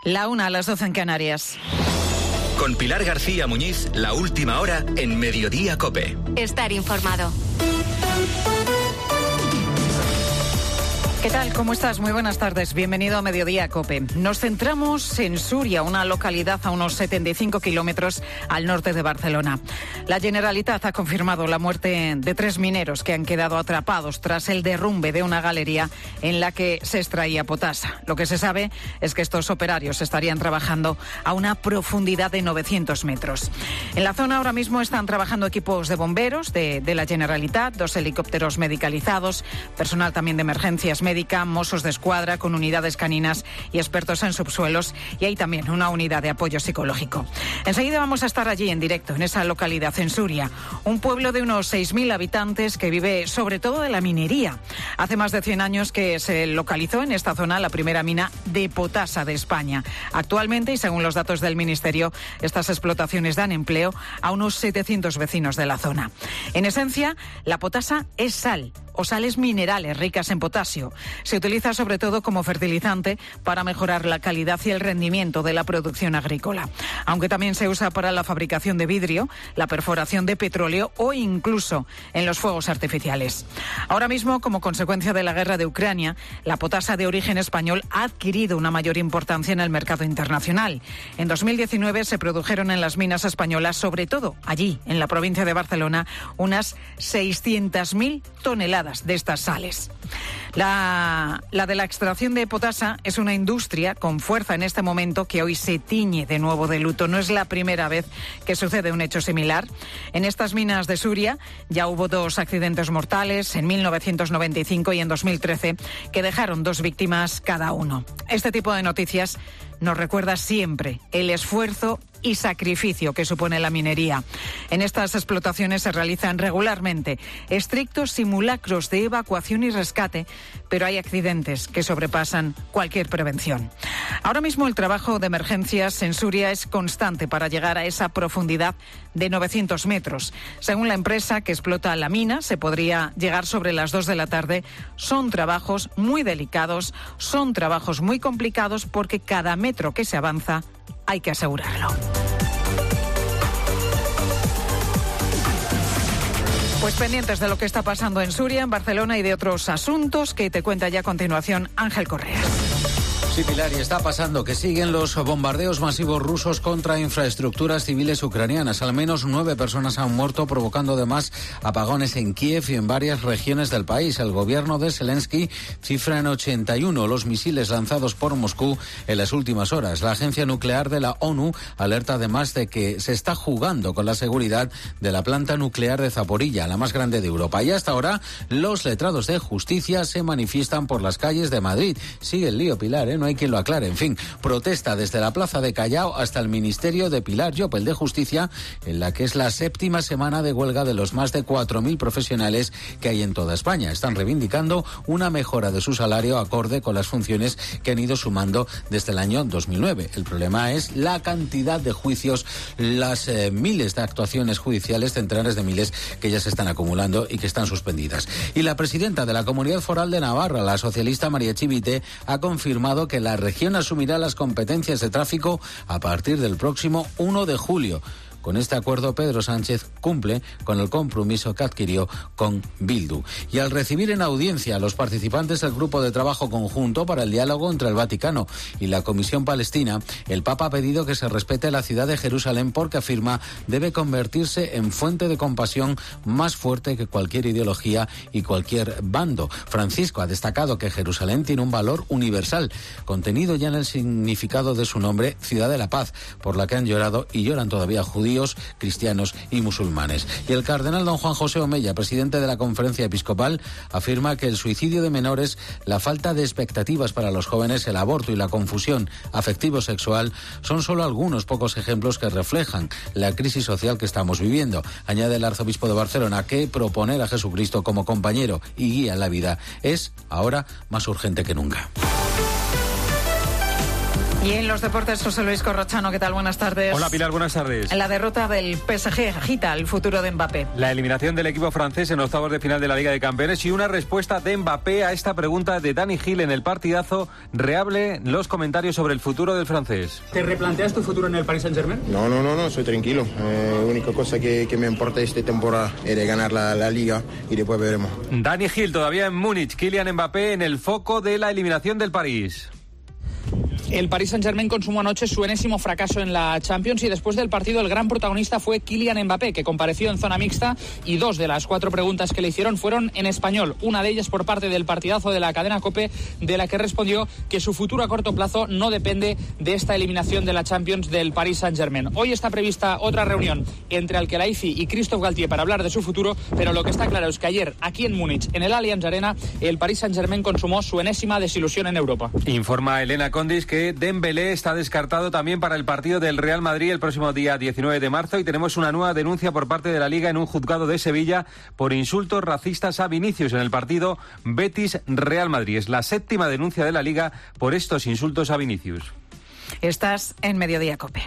La 1 a las 12 en Canarias. Con Pilar García Muñiz, la última hora en Mediodía COPE. Estar informado. ¿Qué tal? ¿Cómo estás? Muy buenas tardes. Bienvenido a Mediodía COPE. Nos centramos en Súria, una localidad a unos 75 kilómetros al norte de Barcelona. La Generalitat ha confirmado la muerte de 3 mineros que han quedado atrapados tras el derrumbe de una galería en la que se extraía potasa. Lo que se sabe es que estos operarios estarían trabajando a una profundidad de 900 metros. En la zona ahora mismo están trabajando equipos de bomberos de la Generalitat, 2 helicópteros medicalizados, personal también de emergencias médicas, Mossos de Escuadra con unidades caninas y expertos en subsuelos, y hay también una unidad de apoyo psicológico. Enseguida vamos a estar allí en directo, en esa localidad, en Súria, un pueblo de unos 6.000 habitantes que vive sobre todo de la minería. Hace más de 100 años que se localizó en esta zona la primera mina de potasa de España. Actualmente, y según los datos del Ministerio, estas explotaciones dan empleo a unos 700 vecinos de la zona. En esencia, la potasa es sal o sales minerales ricas en potasio. Se utiliza sobre todo como fertilizante para mejorar la calidad y el rendimiento de la producción agrícola, aunque también se usa para la fabricación de vidrio, la perforación de petróleo o incluso en los fuegos artificiales. Ahora mismo, como consecuencia de la guerra de Ucrania, la potasa de origen español ha adquirido una mayor importancia en el mercado internacional. En 2019 se produjeron en las minas españolas, sobre todo allí, en la provincia de Barcelona, unas 600.000 toneladas de estas sales. La de la extracción de potasa es una industria con fuerza en este momento que hoy se tiñe de nuevo de luto. No es la primera vez que sucede un hecho similar. En estas minas de Súria ya hubo 2 accidentes mortales en 1995 y en 2013 que dejaron 2 víctimas cada uno. Este tipo de noticias nos recuerda siempre el esfuerzo y sacrificio que supone la minería. En estas explotaciones se realizan regularmente estrictos simulacros de evacuación y rescate, pero hay accidentes que sobrepasan cualquier prevención. Ahora mismo el trabajo de emergencias en Súria es constante para llegar a esa profundidad de 900 metros. Según la empresa que explota la mina, se podría llegar sobre las 2 de la tarde. Son trabajos muy delicados, son trabajos muy complicados porque cada metro que se avanza hay que asegurarlo. Pues pendientes de lo que está pasando en Súria, en Barcelona y de otros asuntos que te cuenta ya a continuación Ángel Correas. Sí, Pilar, y está pasando que siguen los bombardeos masivos rusos contra infraestructuras civiles ucranianas. Al menos 9 personas han muerto, provocando además apagones en Kiev y en varias regiones del país. El gobierno de Zelensky cifra en 81 los misiles lanzados por Moscú en las últimas horas. La agencia nuclear de la ONU alerta además de que se está jugando con la seguridad de la planta nuclear de Zaporilla, la más grande de Europa. Y hasta ahora los letrados de justicia se manifiestan por las calles de Madrid. Sigue el lío, Pilar, no hay quien lo aclare. En fin, protesta desde la plaza de Callao hasta el Ministerio de Pilar Llopel de Justicia, en la que es la 7ª semana de huelga de los más de 4.000 profesionales que hay en toda España. Están reivindicando una mejora de su salario acorde con las funciones que han ido sumando desde el año 2009. El problema es la cantidad de juicios, las miles de actuaciones judiciales, centenares de miles que ya se están acumulando y que están suspendidas. Y la presidenta de la Comunidad Foral de Navarra, la socialista María Chivite, ha confirmado que la región asumirá las competencias de tráfico a partir del próximo 1 de julio. Con este acuerdo, Pedro Sánchez cumple con el compromiso que adquirió con Bildu. Y al recibir en audiencia a los participantes del Grupo de Trabajo Conjunto para el Diálogo entre el Vaticano y la Comisión Palestina, el Papa ha pedido que se respete la ciudad de Jerusalén porque afirma debe convertirse en fuente de compasión más fuerte que cualquier ideología y cualquier bando. Francisco ha destacado que Jerusalén tiene un valor universal, contenido ya en el significado de su nombre, Ciudad de la Paz, por la que han llorado y lloran todavía judíos, cristianos y musulmanes. Y el cardenal don Juan José Omeya, presidente de la Conferencia Episcopal, afirma que el suicidio de menores, la falta de expectativas para los jóvenes, el aborto y la confusión afectivo-sexual son solo algunos pocos ejemplos que reflejan la crisis social que estamos viviendo. Añade el arzobispo de Barcelona que proponer a Jesucristo como compañero y guía en la vida es ahora más urgente que nunca. Y en los deportes, José Luis Corrochano, ¿qué tal? Buenas tardes. Hola Pilar, buenas tardes. La derrota del PSG agita el futuro de Mbappé. La eliminación del equipo francés en octavos de final de la Liga de Campeones y una respuesta de Mbappé a esta pregunta de Dani Gil en el partidazo. Reable los comentarios sobre el futuro del francés. ¿Te replanteas tu futuro en el Paris Saint-Germain? No, soy tranquilo. La única cosa que me importa esta temporada es ganar la Liga y después veremos. Dani Gil todavía en Múnich, Kylian Mbappé en el foco de la eliminación del París. El Paris Saint-Germain consumó anoche su enésimo fracaso en la Champions y después del partido el gran protagonista fue Kylian Mbappé, que compareció en zona mixta y 2 de las 4 preguntas que le hicieron fueron en español. Una de ellas por parte del partidazo de la cadena COPE, de la que respondió que su futuro a corto plazo no depende de esta eliminación de la Champions del Paris Saint-Germain. Hoy está prevista otra reunión entre Al-Khelaifi y Christophe Galtier para hablar de su futuro, pero lo que está claro es que ayer, aquí en Múnich, en el Allianz Arena, el Paris Saint-Germain consumó su enésima desilusión en Europa. Informa Elena Condis que Dembélé está descartado también para el partido del Real Madrid el próximo día 19 de marzo y tenemos una nueva denuncia por parte de la Liga en un juzgado de Sevilla por insultos racistas a Vinicius en el partido Betis-Real Madrid. Es la 7ª denuncia de la Liga por estos insultos a Vinicius. Estás en Mediodía COPE.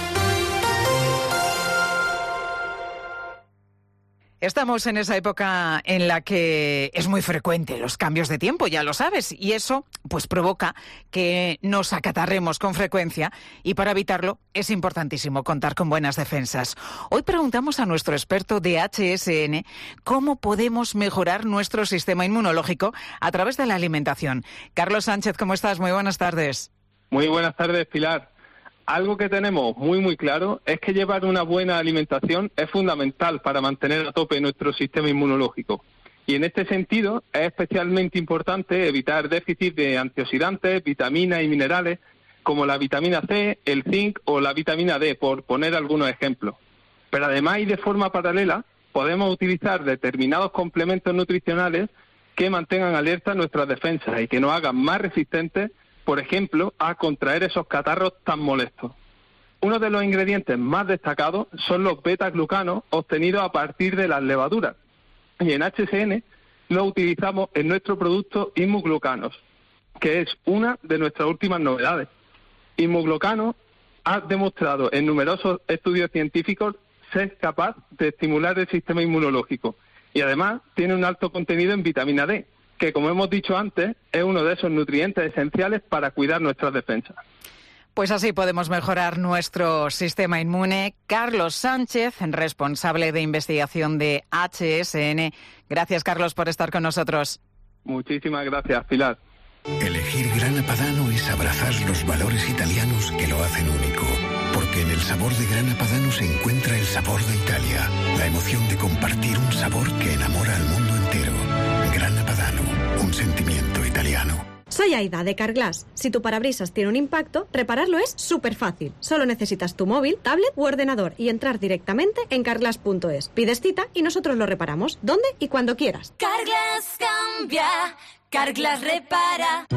Estamos en esa época en la que es muy frecuente los cambios de tiempo, ya lo sabes, y eso pues provoca que nos acatarremos con frecuencia y para evitarlo es importantísimo contar con buenas defensas. Hoy preguntamos a nuestro experto de HSN cómo podemos mejorar nuestro sistema inmunológico a través de la alimentación. Carlos Sánchez, ¿cómo estás? Muy buenas tardes. Muy buenas tardes, Pilar. Algo que tenemos muy claro es que llevar una buena alimentación es fundamental para mantener a tope nuestro sistema inmunológico. Y en este sentido es especialmente importante evitar déficit de antioxidantes, vitaminas y minerales como la vitamina C, el zinc o la vitamina D, por poner algunos ejemplos. Pero además y de forma paralela podemos utilizar determinados complementos nutricionales que mantengan alertas nuestras defensas y que nos hagan más resistentes, por ejemplo, a contraer esos catarros tan molestos. Uno de los ingredientes más destacados son los beta-glucanos obtenidos a partir de las levaduras. Y en HSN los utilizamos en nuestro producto Inmuglucanos, que es una de nuestras últimas novedades. Inmuglucanos ha demostrado en numerosos estudios científicos ser capaz de estimular el sistema inmunológico y además tiene un alto contenido en vitamina D, que como hemos dicho antes, es uno de esos nutrientes esenciales para cuidar nuestras defensas. Pues así podemos mejorar nuestro sistema inmune. Carlos Sánchez, responsable de investigación de HSN. Gracias, Carlos, por estar con nosotros. Muchísimas gracias, Pilar. Elegir Grana Padano es abrazar los valores italianos que lo hacen único. Porque en el sabor de Grana Padano se encuentra el sabor de Italia. La emoción de compartir un sabor que enamora al mundo entero. Grana Padano, un sentimiento italiano. Soy Aida, de Carglass. Si tu parabrisas tiene un impacto, repararlo es súper fácil. Solo necesitas tu móvil, tablet u ordenador y entrar directamente en carglass.es. Pides cita y nosotros lo reparamos, donde y cuando quieras. Carglass cambia, Carglass repara.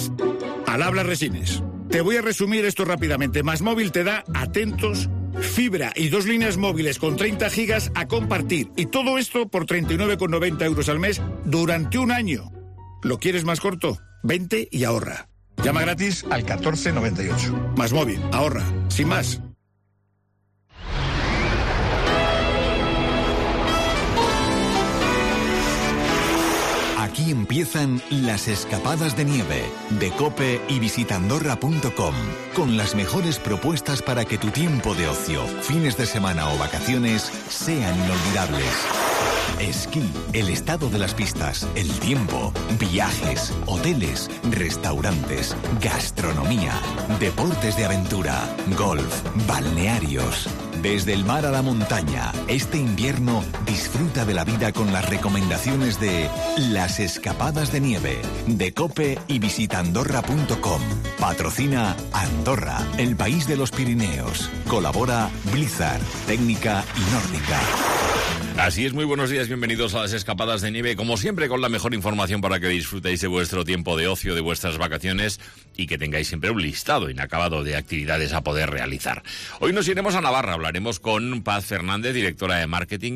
Al habla Resines. Te voy a resumir esto rápidamente. MásMóvil te da, atentos, fibra y 2 líneas móviles con 30 gigas a compartir. Y todo esto por 39,90 euros al mes durante un año. ¿Lo quieres más corto? Vente y ahorra. Llama gratis al 1498. MásMóvil, ahorra. Sin más. Aquí empiezan las escapadas de nieve de COPE y visitandorra.com, con las mejores propuestas para que tu tiempo de ocio, fines de semana o vacaciones sean inolvidables. Esquí, el estado de las pistas, el tiempo, viajes, hoteles, restaurantes, gastronomía, deportes de aventura, golf, balnearios. Desde el mar a la montaña, este invierno disfruta de la vida con las recomendaciones de las escapadas de nieve de COPE y visitandorra.com. Patrocina Andorra, el país de los Pirineos. Colabora Blizzard, técnica y nórdica. Así es, muy buenos días, bienvenidos a las escapadas de nieve, como siempre con la mejor información para que disfrutéis de vuestro tiempo de ocio, de vuestras vacaciones y que tengáis siempre un listado inacabado de actividades a poder realizar. Hoy nos iremos a Navarra, hablaremos con Paz Fernández, directora de marketing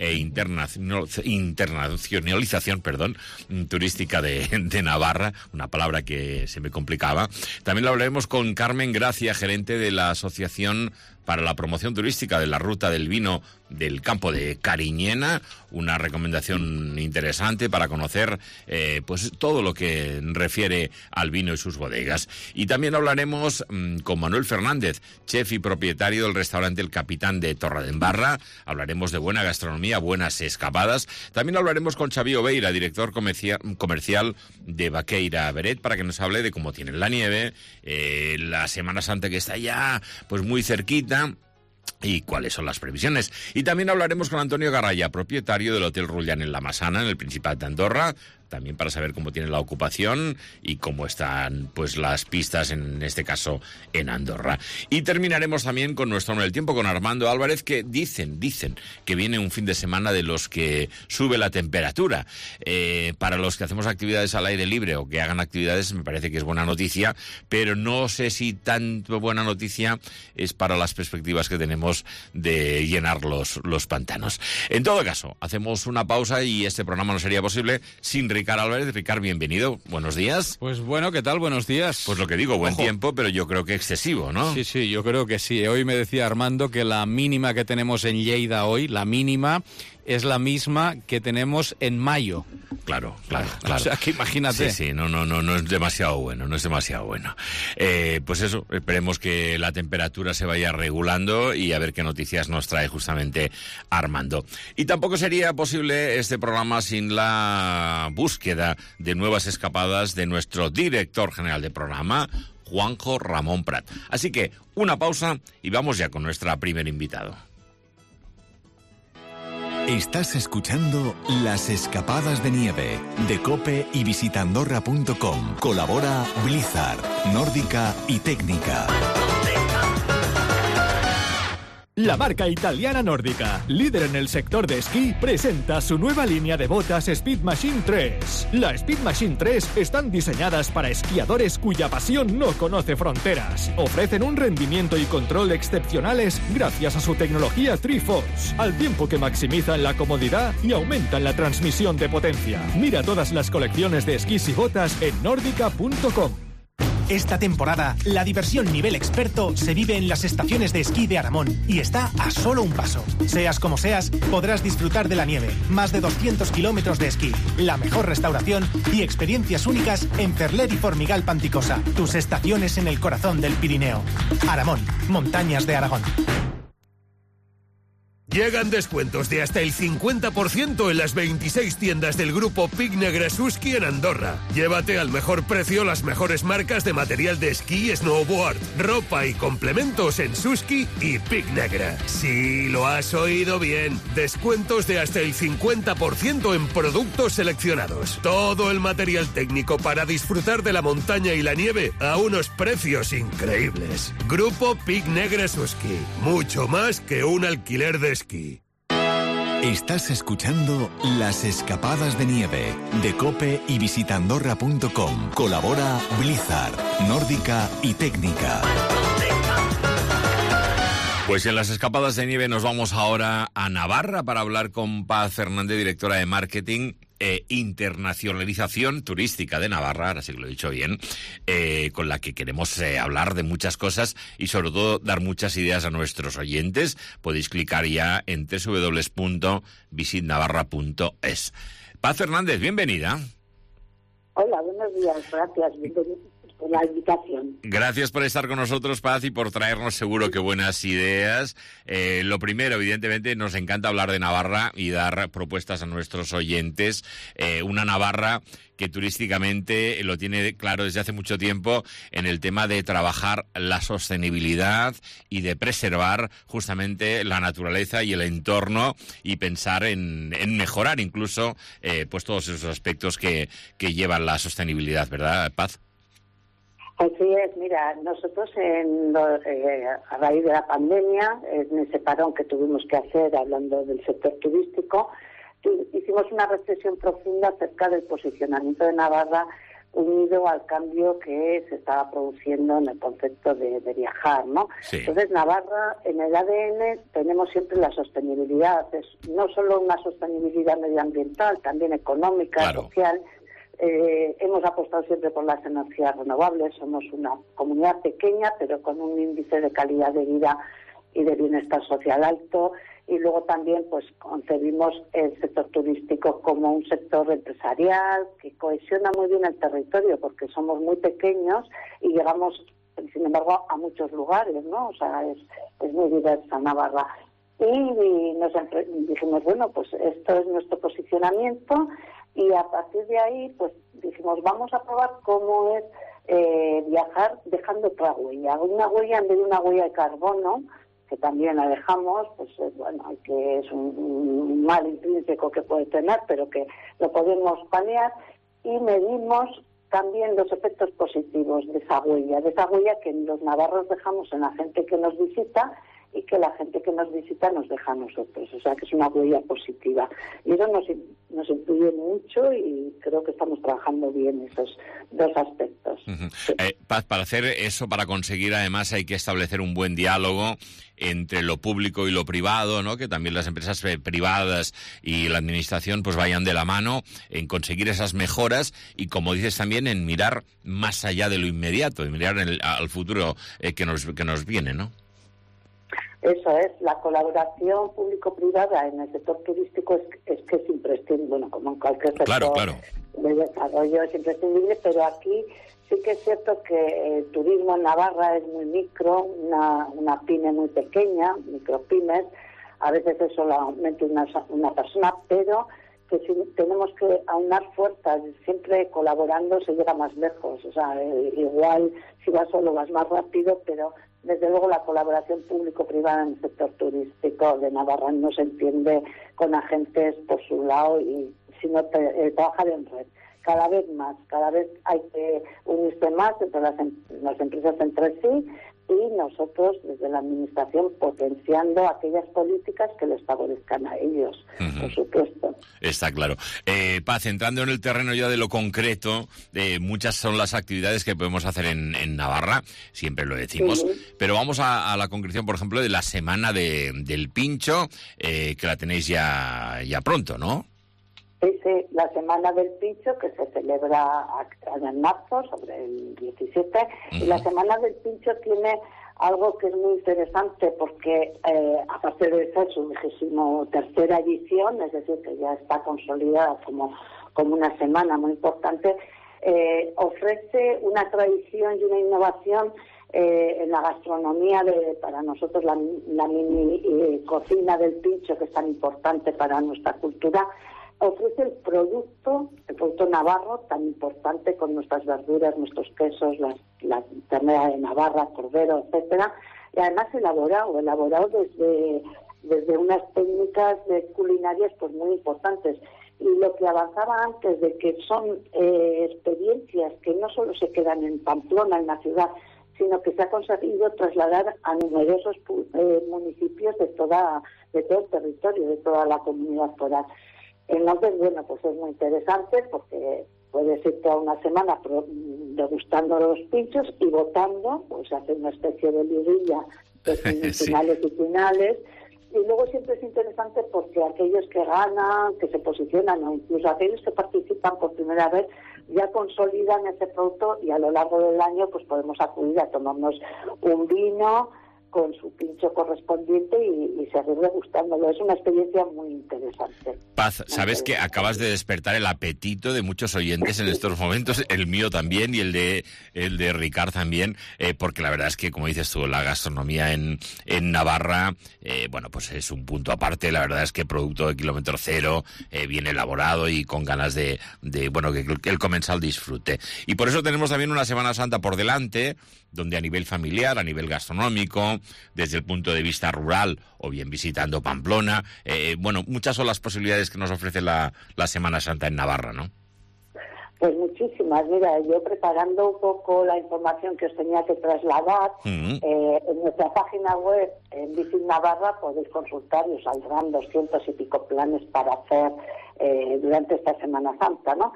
e internacionalización, turística de Navarra, una palabra que se me complicaba. También lo hablaremos con Carmen Gracia, gerente de la Asociación para la Promoción Turística de la Ruta del Vino del Campo de Cariñena, una recomendación interesante para conocer pues todo lo que refiere al vino y sus bodegas. Y también hablaremos con Manuel Fernández, chef y propietario del restaurante El Capitán de Torredembarra. Hablaremos de buena gastronomía, buenas escapadas. También hablaremos con Xavi Oveira, director comercial de Vaqueira Beret, para que nos hable de cómo tienen la nieve, la Semana Santa que está ya pues muy cerquita, y cuáles son las previsiones. Y también hablaremos con Antonio Garraya, propietario del Hotel Rullan en la Massana, en el Principat de Andorra, también para saber cómo tiene la ocupación y cómo están pues las pistas, en este caso en Andorra. Y terminaremos también con nuestro Hombre del Tiempo, con Armando Álvarez, que dicen que viene un fin de semana de los que sube la temperatura. Para los que hacemos actividades al aire libre o que hagan actividades, me parece que es buena noticia, pero no sé si tan buena noticia es para las perspectivas que tenemos de llenar los pantanos. En todo caso, hacemos una pausa y este programa no sería posible sin Ricard Álvarez. Ricard, bienvenido. Buenos días. Pues bueno, ¿qué tal? Buenos días. Pues lo que digo, buen tiempo, pero yo creo que excesivo, ¿no? Sí, yo creo que sí. Hoy me decía Armando que la mínima que tenemos en Lleida hoy, la mínima, es la misma que tenemos en mayo. Claro. O sea, que imagínate. Sí, no es demasiado bueno, pues eso, esperemos que la temperatura se vaya regulando y a ver qué noticias nos trae justamente Armando. Y tampoco sería posible este programa sin la búsqueda de nuevas escapadas de nuestro director general de programa, Juanjo Ramón Prat. Así que, una pausa y vamos ya con nuestro primer invitado. Estás escuchando Las Escapadas de Nieve de COPE y visitandorra.com. Colabora Blizzard, Nórdica y Técnica. La marca italiana Nórdica, líder en el sector de esquí, presenta su nueva línea de botas Speed Machine 3. La Speed Machine 3 están diseñadas para esquiadores cuya pasión no conoce fronteras. Ofrecen un rendimiento y control excepcionales gracias a su tecnología Tri-Force, al tiempo que maximizan la comodidad y aumentan la transmisión de potencia. Mira todas las colecciones de esquís y botas en nórdica.com. Esta temporada, la diversión nivel experto se vive en las estaciones de esquí de Aramón y está a solo un paso. Seas como seas, podrás disfrutar de la nieve, más de 200 kilómetros de esquí, la mejor restauración y experiencias únicas en Ferler y Formigal Panticosa, tus estaciones en el corazón del Pirineo. Aramón, montañas de Aragón. Llegan descuentos de hasta el 50% en las 26 tiendas del grupo Pic Negre Suski en Andorra. Llévate al mejor precio las mejores marcas de material de esquí, snowboard, ropa y complementos en Suski y Pic Negre. Sí, lo has oído bien. Descuentos de hasta el 50% en productos seleccionados. Todo el material técnico para disfrutar de la montaña y la nieve a unos precios increíbles. Grupo Pic Negre Suski. Mucho más que un alquiler de esquí. Estás escuchando Las Escapadas de Nieve de COPE y visitandorra.com. Colabora Blizzard, Nórdica y Técnica. Pues en Las Escapadas de Nieve nos vamos ahora a Navarra para hablar con Paz Fernández, directora de Marketing e Internacionalización Turística de Navarra, ahora sí que lo he dicho bien, con la que queremos hablar de muchas cosas y sobre todo dar muchas ideas a nuestros oyentes. Podéis clicar ya en www.visitnavarra.es. Paz Fernández, bienvenida. Hola, buenos días, gracias, bienvenidos por la invitación. Gracias por estar con nosotros, Paz, y por traernos seguro que buenas ideas. Lo primero, evidentemente, nos encanta hablar de Navarra y dar propuestas a nuestros oyentes. Una Navarra que turísticamente lo tiene claro desde hace mucho tiempo en el tema de trabajar la sostenibilidad y de preservar justamente la naturaleza y el entorno y pensar en mejorar incluso pues todos esos aspectos que llevan la sostenibilidad, ¿verdad, Paz? Así es, mira, nosotros a raíz de la pandemia, en ese parón que tuvimos que hacer hablando del sector turístico, hicimos una reflexión profunda acerca del posicionamiento de Navarra unido al cambio que se estaba produciendo en el concepto de viajar, ¿no? Sí. Entonces, Navarra, en el ADN tenemos siempre la sostenibilidad, es no solo una sostenibilidad medioambiental, también económica, claro, social. Hemos apostado siempre por las energías renovables, somos una comunidad pequeña, pero con un índice de calidad de vida y de bienestar social alto. Y luego también pues concebimos el sector turístico como un sector empresarial que cohesiona muy bien el territorio, porque somos muy pequeños y llegamos, sin embargo, a muchos lugares, ¿no? O sea, es muy diversa Navarra. Y nos dijimos, bueno, pues esto es nuestro posicionamiento, y a partir de ahí pues dijimos, vamos a probar cómo es viajar dejando otra huella, una huella en vez de una huella de carbono, que también la dejamos, pues bueno, que es un mal intrínseco que puede tener, pero que lo podemos paliar, y medimos también los efectos positivos de esa huella que los navarros dejamos en la gente que nos visita y que la gente que nos visita nos deja a nosotros, o sea que es una huella positiva. Y eso nos influye mucho, y creo que estamos trabajando bien esos dos aspectos. Sí. Paz, para hacer eso, para conseguir además hay que establecer un buen diálogo entre lo público y lo privado, ¿no? Que también las empresas privadas y la administración pues vayan de la mano en conseguir esas mejoras, y como dices también en mirar más allá de lo inmediato, en mirar al futuro que nos viene, ¿no? Eso es, la colaboración público-privada en el sector turístico es que es imprescindible, bueno, como en cualquier sector de desarrollo es imprescindible, pero aquí sí que es cierto que el turismo en Navarra es muy micro, una pyme muy pequeña, micropymes, a veces es solamente una persona, pero que si tenemos que aunar fuerzas, siempre colaborando se llega más lejos, o sea, igual si vas solo vas más rápido, pero desde luego la colaboración público-privada en el sector turístico de Navarra no se entiende con agentes por su lado, y sino trabajar en red. Cada vez hay que unirse más entre las empresas entre sí, y nosotros desde la administración potenciando aquellas políticas que les favorezcan a ellos, por supuesto. Está claro. Paz, entrando en el terreno ya de lo concreto, muchas son las actividades que podemos hacer en Navarra, siempre lo decimos, sí, pero vamos a la concreción, por ejemplo, de la Semana del Pincho, que la tenéis ya pronto, ¿no? Sí, la Semana del Pincho, que se celebra en marzo, sobre el 17, y la Semana del Pincho tiene algo que es muy interesante, porque aparte de ser su 23ª edición, es decir, que ya está consolidada como una semana muy importante, ofrece una tradición y una innovación en la gastronomía para nosotros la mini cocina del pincho, que es tan importante para nuestra cultura. Ofrece el producto navarro tan importante, con nuestras verduras, nuestros quesos, la ternera de Navarra, cordero, etcétera, y además elaborado desde unas técnicas culinarias pues muy importantes. Y lo que avanzaba antes, de que son experiencias que no solo se quedan en Pamplona, en la ciudad, sino que se ha conseguido trasladar a numerosos municipios de todo el territorio, de toda la comunidad foral. Entonces, bueno, pues es muy interesante, porque puedes ir toda una semana degustando los pinchos y votando, pues hacer una especie de liguilla de semifinales y finales. Y luego siempre es interesante porque aquellos que ganan, que se posicionan, o incluso aquellos que participan por primera vez, ya consolidan ese producto, y a lo largo del año pues podemos acudir a tomarnos un vino con su pincho correspondiente y seguir degustándolo. Es una experiencia muy interesante. Paz, sabes que acabas de despertar el apetito de muchos oyentes en estos momentos, el mío también y el de Ricard también, porque la verdad es que, como dices tú, la gastronomía en Navarra, bueno, pues es un punto aparte. La verdad es que producto de kilómetro cero, bien elaborado y con ganas de bueno, que el comensal disfrute. Y por eso tenemos también una Semana Santa por delante, donde a nivel familiar, a nivel gastronómico, desde el punto de vista rural, o bien visitando Pamplona, bueno, muchas son las posibilidades que nos ofrece la Semana Santa en Navarra, ¿no? Pues muchísimas. Mira, yo preparando un poco la información que os tenía que trasladar, en nuestra página web, en Visit Navarra, podéis consultar y os saldrán 200 y pico planes para hacer durante esta Semana Santa, ¿no?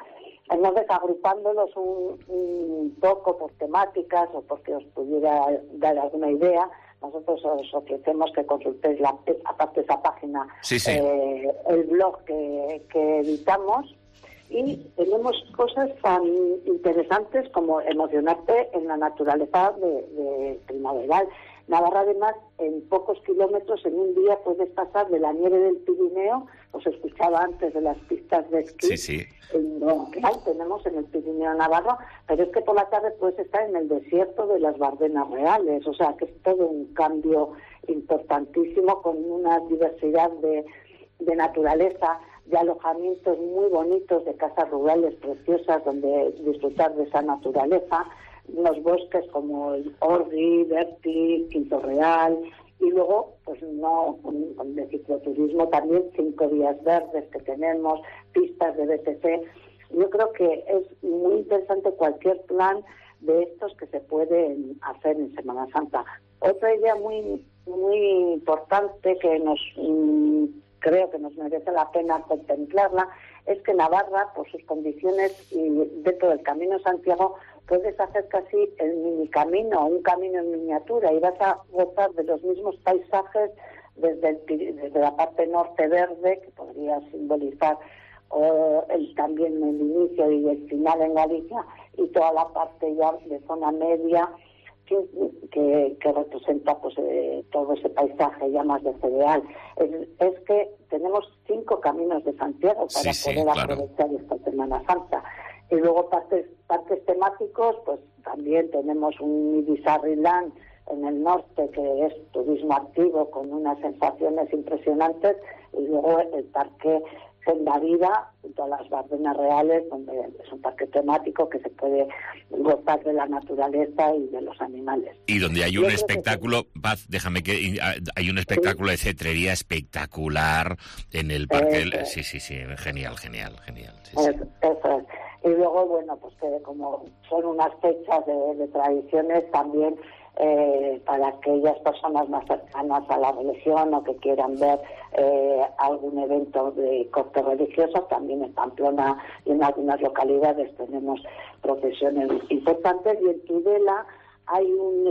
Entonces, agrupándolos un poco por temáticas o porque os pudiera dar alguna idea, nosotros os ofrecemos que consultéis aparte de esa página, el blog que editamos, y tenemos cosas tan interesantes como emocionarte en la naturaleza de primaveral. Navarra, además, en pocos kilómetros, en un día puedes pasar de la nieve del Pirineo, os escuchaba antes de las pistas de esquí, que tenemos en el Pirineo Navarro, pero es que por la tarde puedes estar en el desierto de las Bardenas Reales, o sea que es todo un cambio importantísimo, con una diversidad de naturaleza, de alojamientos muy bonitos, de casas rurales preciosas donde disfrutar de esa naturaleza, unos bosques como el Orgui, Berti, Quinto Real, y luego, pues no, con de cicloturismo también, 5 días verdes que tenemos, pistas de BTC. Yo creo que es muy interesante cualquier plan de estos que se pueden hacer en Semana Santa. Otra idea muy importante que creo que nos merece la pena contemplarla es que Navarra, por sus condiciones y dentro del Camino Santiago, puedes hacer casi el minicamino, un camino en miniatura, y vas a gozar de los mismos paisajes desde la parte norte verde, que podría simbolizar también el inicio y el final en Galicia, y toda la parte ya de zona media, que representa pues todo ese paisaje ya más de cereal. Es que tenemos 5 caminos de Santiago para poder aprovechar esta Semana Santa. Y luego parques temáticos, pues también tenemos un Ibizarriland en el norte, que es turismo activo con unas sensaciones impresionantes, y luego el parque Senda Vida, junto a las Bardenas Reales, donde es un parque temático que se puede gozar de la naturaleza y de los animales. Y donde hay un espectáculo, Paz, déjame que hay un espectáculo de cetrería espectacular en el parque. Sí, genial. Sí. Eso es. Y luego, bueno, pues que como son unas fechas de tradiciones también, para aquellas personas más cercanas a la religión o que quieran ver algún evento de corte religioso, también en Pamplona y en algunas localidades tenemos procesiones importantes, y en Tudela hay un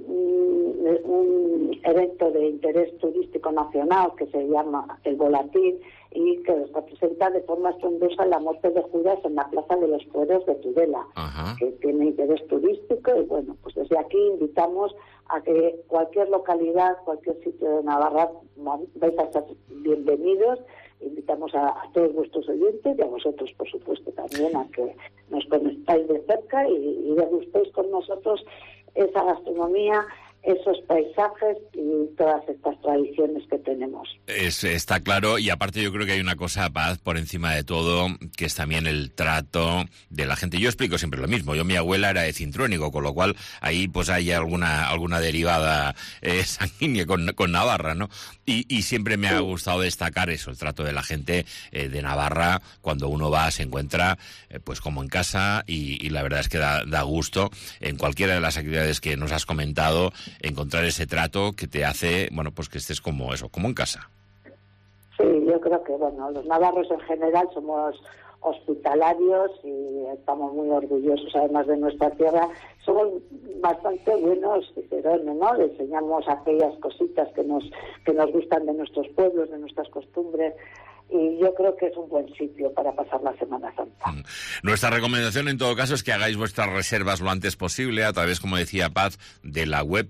evento de interés turístico nacional que se llama el Volatín, y que representa de forma estruendosa la muerte de Judas en la Plaza de los Fueros de Tudela, que tiene interés turístico. Y bueno, pues desde aquí invitamos a que cualquier localidad, cualquier sitio de Navarra vais a ser bienvenidos. Invitamos a todos vuestros oyentes y a vosotros, por supuesto, también a que nos conectáis de cerca y degustéis con nosotros esa gastronomía, esos paisajes y todas estas tradiciones que tenemos. Está claro, y aparte yo creo que hay una cosa, Paz, por encima de todo, que es también el trato de la gente. Yo explico siempre lo mismo. Mi abuela era de Cintruénigo, con lo cual ahí pues hay alguna derivada sanguínea con Navarra, ¿no? Y siempre me ha gustado destacar eso, el trato de la gente de Navarra. Cuando uno va, se encuentra pues como en casa, y la verdad es que da gusto en cualquiera de las actividades que nos has comentado encontrar ese trato que te hace, bueno, pues que estés como en casa. Sí, yo creo que, bueno, los navarros en general somos hospitalarios y estamos muy orgullosos, además de nuestra tierra. Somos bastante buenos cicerones, ¿no? Le enseñamos aquellas cositas que nos gustan de nuestros pueblos, de nuestras costumbres. Y yo creo que es un buen sitio para pasar la Semana Santa. Nuestra recomendación, en todo caso, es que hagáis vuestras reservas lo antes posible a través, como decía Paz, de la web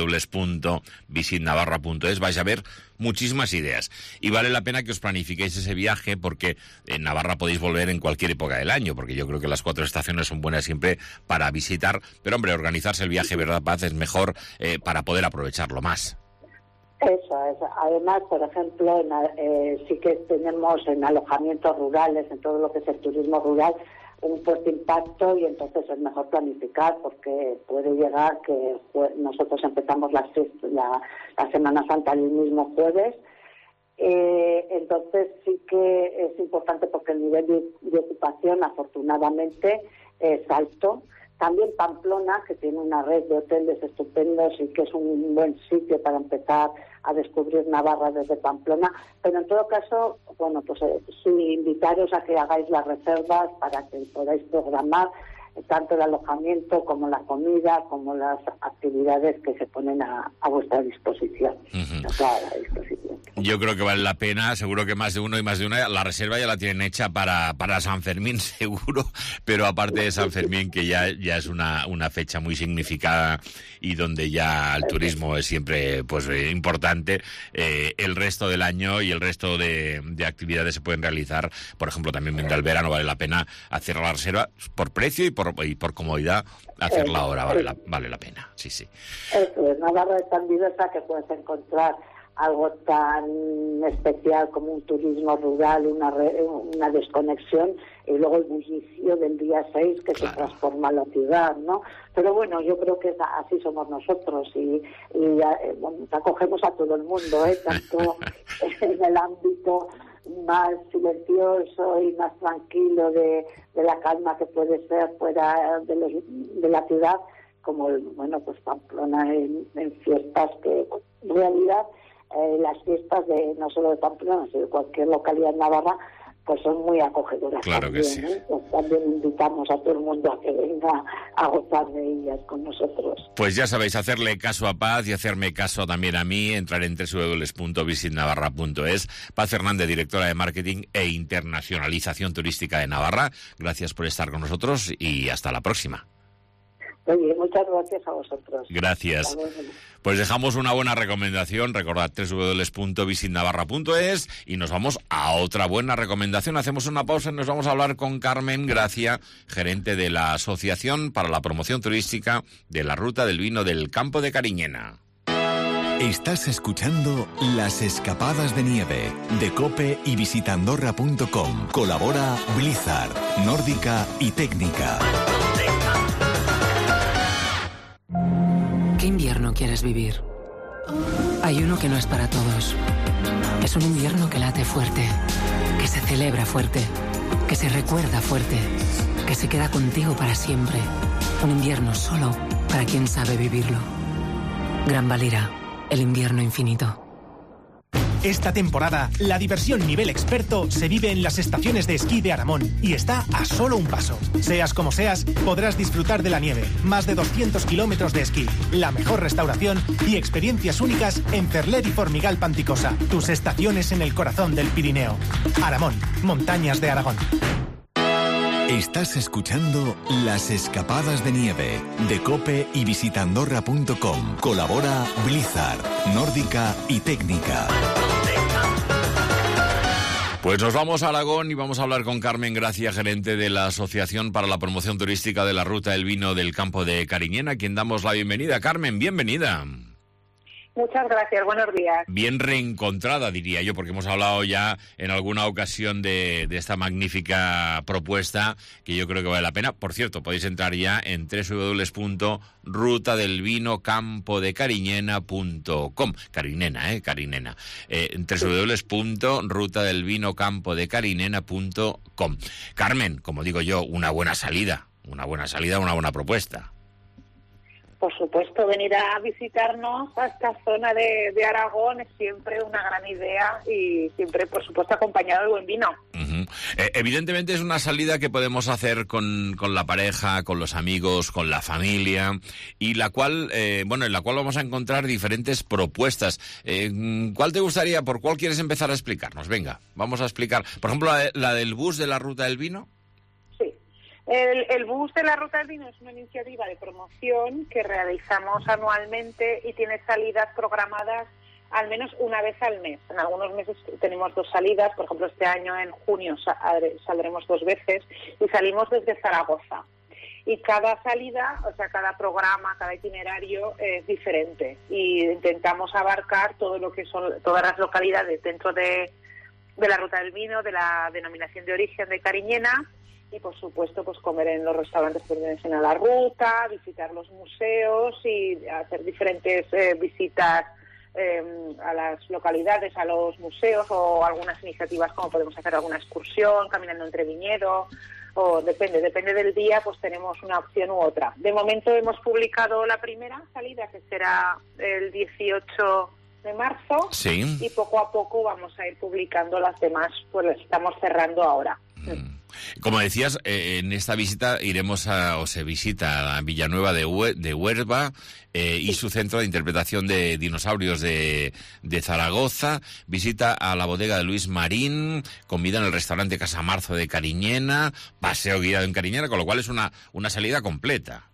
www.visitnavarra.es. Vais a ver muchísimas ideas. Y vale la pena que os planifiquéis ese viaje, porque en Navarra podéis volver en cualquier época del año, porque yo creo que las 4 estaciones son buenas siempre para visitar. Pero, hombre, organizarse el viaje, ¿verdad, Paz?, es mejor para poder aprovecharlo más. Eso es. Además, por ejemplo, sí que tenemos en alojamientos rurales, en todo lo que es el turismo rural, un fuerte impacto, y entonces es mejor planificar, porque puede llegar que nosotros empezamos la Semana Santa el mismo jueves. Entonces sí que es importante, porque el nivel de ocupación, afortunadamente, es alto, También Pamplona, que tiene una red de hoteles estupendos y que es un buen sitio para empezar a descubrir Navarra desde Pamplona. Pero en todo caso, bueno, pues sí, invitaros a que hagáis las reservas para que podáis programar tanto el alojamiento como la comida, como las actividades que se ponen a vuestra disposición. Yo creo que vale la pena, seguro que más de uno y más de una, la reserva ya la tienen hecha para San Fermín, seguro, pero aparte de San Fermín, que ya es una fecha muy significada y donde ya el turismo es siempre pues importante, el resto del año y el resto de actividades se pueden realizar. Por ejemplo, también vendrá el verano, vale la pena hacer la reserva por precio y por comodidad, hacerla ahora vale la pena, sí. Eso es, Navarra es tan diversa que puedes encontrar algo tan especial como un turismo rural, una desconexión, y luego el bullicio del día 6 que se transforma la ciudad, ¿no? Pero bueno, yo creo que así somos nosotros y bueno, acogemos a todo el mundo, tanto en el ámbito más silencioso y más tranquilo de la calma que puede ser fuera de la ciudad, como pues Pamplona en fiestas que en realidad las fiestas de no solo de Pamplona, sino de cualquier localidad en Navarra, pues son muy acogedoras. Claro también, que sí. Pues también invitamos a todo el mundo a que venga a gozar de ellas con nosotros. Pues ya sabéis, hacerle caso a Paz y hacerme caso también a mí, entrar en www.visitnavarra.es. Paz Fernández, directora de Marketing e Internacionalización Turística de Navarra, gracias por estar con nosotros y hasta la próxima. Oye, muchas gracias a vosotros. Gracias. Pues dejamos una buena recomendación, recordad www.visitnavarra.es y nos vamos a otra buena recomendación. Hacemos una pausa y nos vamos a hablar con Carmen Gracia, gerente de la Asociación para la Promoción Turística de la Ruta del Vino del Campo de Cariñena. Estás escuchando Las Escapadas de Nieve de COPE y visitandorra.com. Colabora Blizzard, Nórdica y Técnica. ¿Qué invierno quieres vivir? Hay uno que no es para todos. Es un invierno que late fuerte, que se celebra fuerte, que se recuerda fuerte, que se queda contigo para siempre. Un invierno solo para quien sabe vivirlo. Gran Valira, el invierno infinito. Esta temporada, la diversión nivel experto se vive en las estaciones de esquí de Aramón y está a solo un paso. Seas como seas, podrás disfrutar de la nieve, más de 200 kilómetros de esquí, la mejor restauración y experiencias únicas en Cerler y Formigal Panticosa, tus estaciones en el corazón del Pirineo. Aramón, montañas de Aragón. Estás escuchando Las Escapadas de Nieve de COPE y visitandorra.com. Colabora Blizzard, Nórdica y Técnica. Pues nos vamos a Aragón y vamos a hablar con Carmen Gracia, gerente de la Asociación para la Promoción Turística de la Ruta del Vino del Campo de Cariñena, a quien damos la bienvenida. Carmen, bienvenida. Muchas gracias, buenos días. Bien reencontrada, diría yo, porque hemos hablado ya en alguna ocasión de esta magnífica propuesta que yo creo que vale la pena. Por cierto, podéis entrar ya en www.rutadelvinocampodeCariñena.com. Carinena. En www.rutadelvinocampodeCariñena.com. Carmen, como digo yo, una buena salida, una buena propuesta. Por supuesto, venir a visitarnos a esta zona de Aragón es siempre una gran idea y siempre, por supuesto, acompañado de buen vino. Uh-huh. Evidentemente es una salida que podemos hacer con la pareja, con los amigos, con la familia, y en la cual vamos a encontrar diferentes propuestas. ¿Cuál te gustaría, por cuál quieres empezar a explicarnos? Venga, vamos a explicar. Por ejemplo, la del bus de la Ruta del Vino. El bus de la Ruta del Vino es una iniciativa de promoción que realizamos anualmente y tiene salidas programadas al menos una vez al mes. En algunos meses tenemos 2 salidas, por ejemplo este año en junio saldremos 2 veces y salimos desde Zaragoza. Y cada salida, o sea, cada programa, cada itinerario es diferente y intentamos abarcar todo lo que son todas las localidades dentro de la Ruta del Vino, de la denominación de origen de Cariñena. Y, por supuesto, pues comer en los restaurantes que pertenecen a la ruta, visitar los museos y hacer diferentes visitas a las localidades, a los museos o algunas iniciativas como podemos hacer alguna excursión, caminando entre viñedos. o depende del día, pues tenemos una opción u otra. De momento hemos publicado la primera salida, que será el 18 de marzo, sí, y poco a poco vamos a ir publicando las demás, pues las estamos cerrando ahora. Como decías, en esta visita se visita a Villanueva de Huerva y su centro de interpretación de dinosaurios de Zaragoza, visita a la bodega de Luis Marín, comida en el restaurante Casa Marzo de Cariñena, paseo guiado en Cariñena, con lo cual es una salida completa.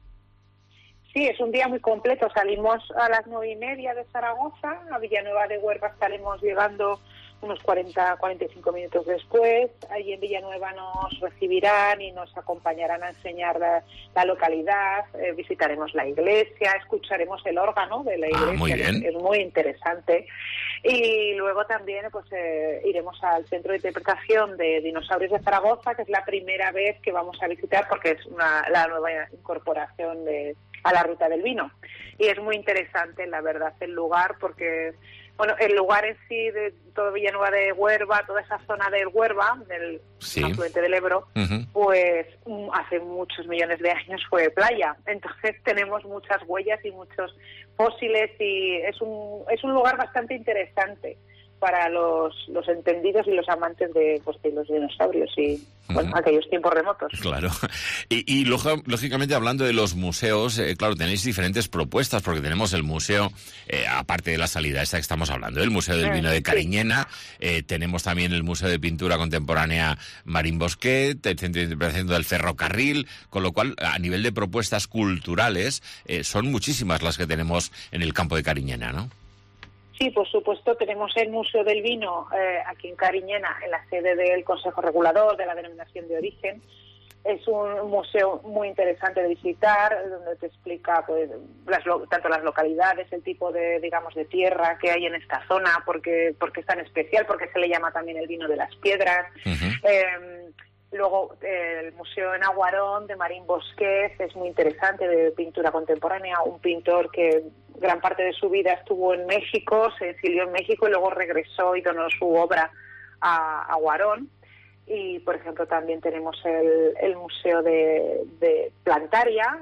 Sí, es un día muy completo. Salimos a las 9:30 de Zaragoza, a Villanueva de Huerva estaremos llegando unos 40-45 minutos después. Allí en Villanueva nos recibirán y nos acompañarán a enseñar la localidad, visitaremos la iglesia, escucharemos el órgano de la iglesia, muy bien. Es muy interesante. Y luego también pues iremos al Centro de Interpretación de Dinosaurios de Zaragoza, que es la primera vez que vamos a visitar porque es la nueva incorporación a la Ruta del Vino. Y es muy interesante, la verdad, el lugar, porque el lugar en sí de todo Villanueva de Huerva, toda esa zona del Huerva, del afluente del Ebro, pues hace muchos millones de años fue playa. Entonces tenemos muchas huellas y muchos fósiles y es un lugar bastante interesante para los entendidos y los amantes de los dinosaurios y aquellos tiempos remotos. Claro. Y lógicamente, hablando de los museos, claro, tenéis diferentes propuestas, porque tenemos el museo, aparte de la salida esta que estamos hablando, el Museo del Vino de Cariñena, tenemos también el Museo de Pintura Contemporánea Marín Bosquet, el Centro de Interpretación del Ferrocarril, con lo cual, a nivel de propuestas culturales, son muchísimas las que tenemos en el campo de Cariñena, ¿no? Sí, por supuesto, tenemos el Museo del Vino aquí en Cariñena, en la sede del Consejo Regulador de la Denominación de Origen. Es un museo muy interesante de visitar, donde te explica pues tanto las localidades, el tipo de tierra que hay en esta zona, porque es tan especial, porque se le llama también el vino de las piedras. Luego el Museo en Aguarón de Marín Bosquet es muy interesante, de pintura contemporánea, un pintor que gran parte de su vida estuvo en México, se exilió en México y luego regresó y donó su obra a Aguarón. Y, por ejemplo, también tenemos el Museo de Plantaria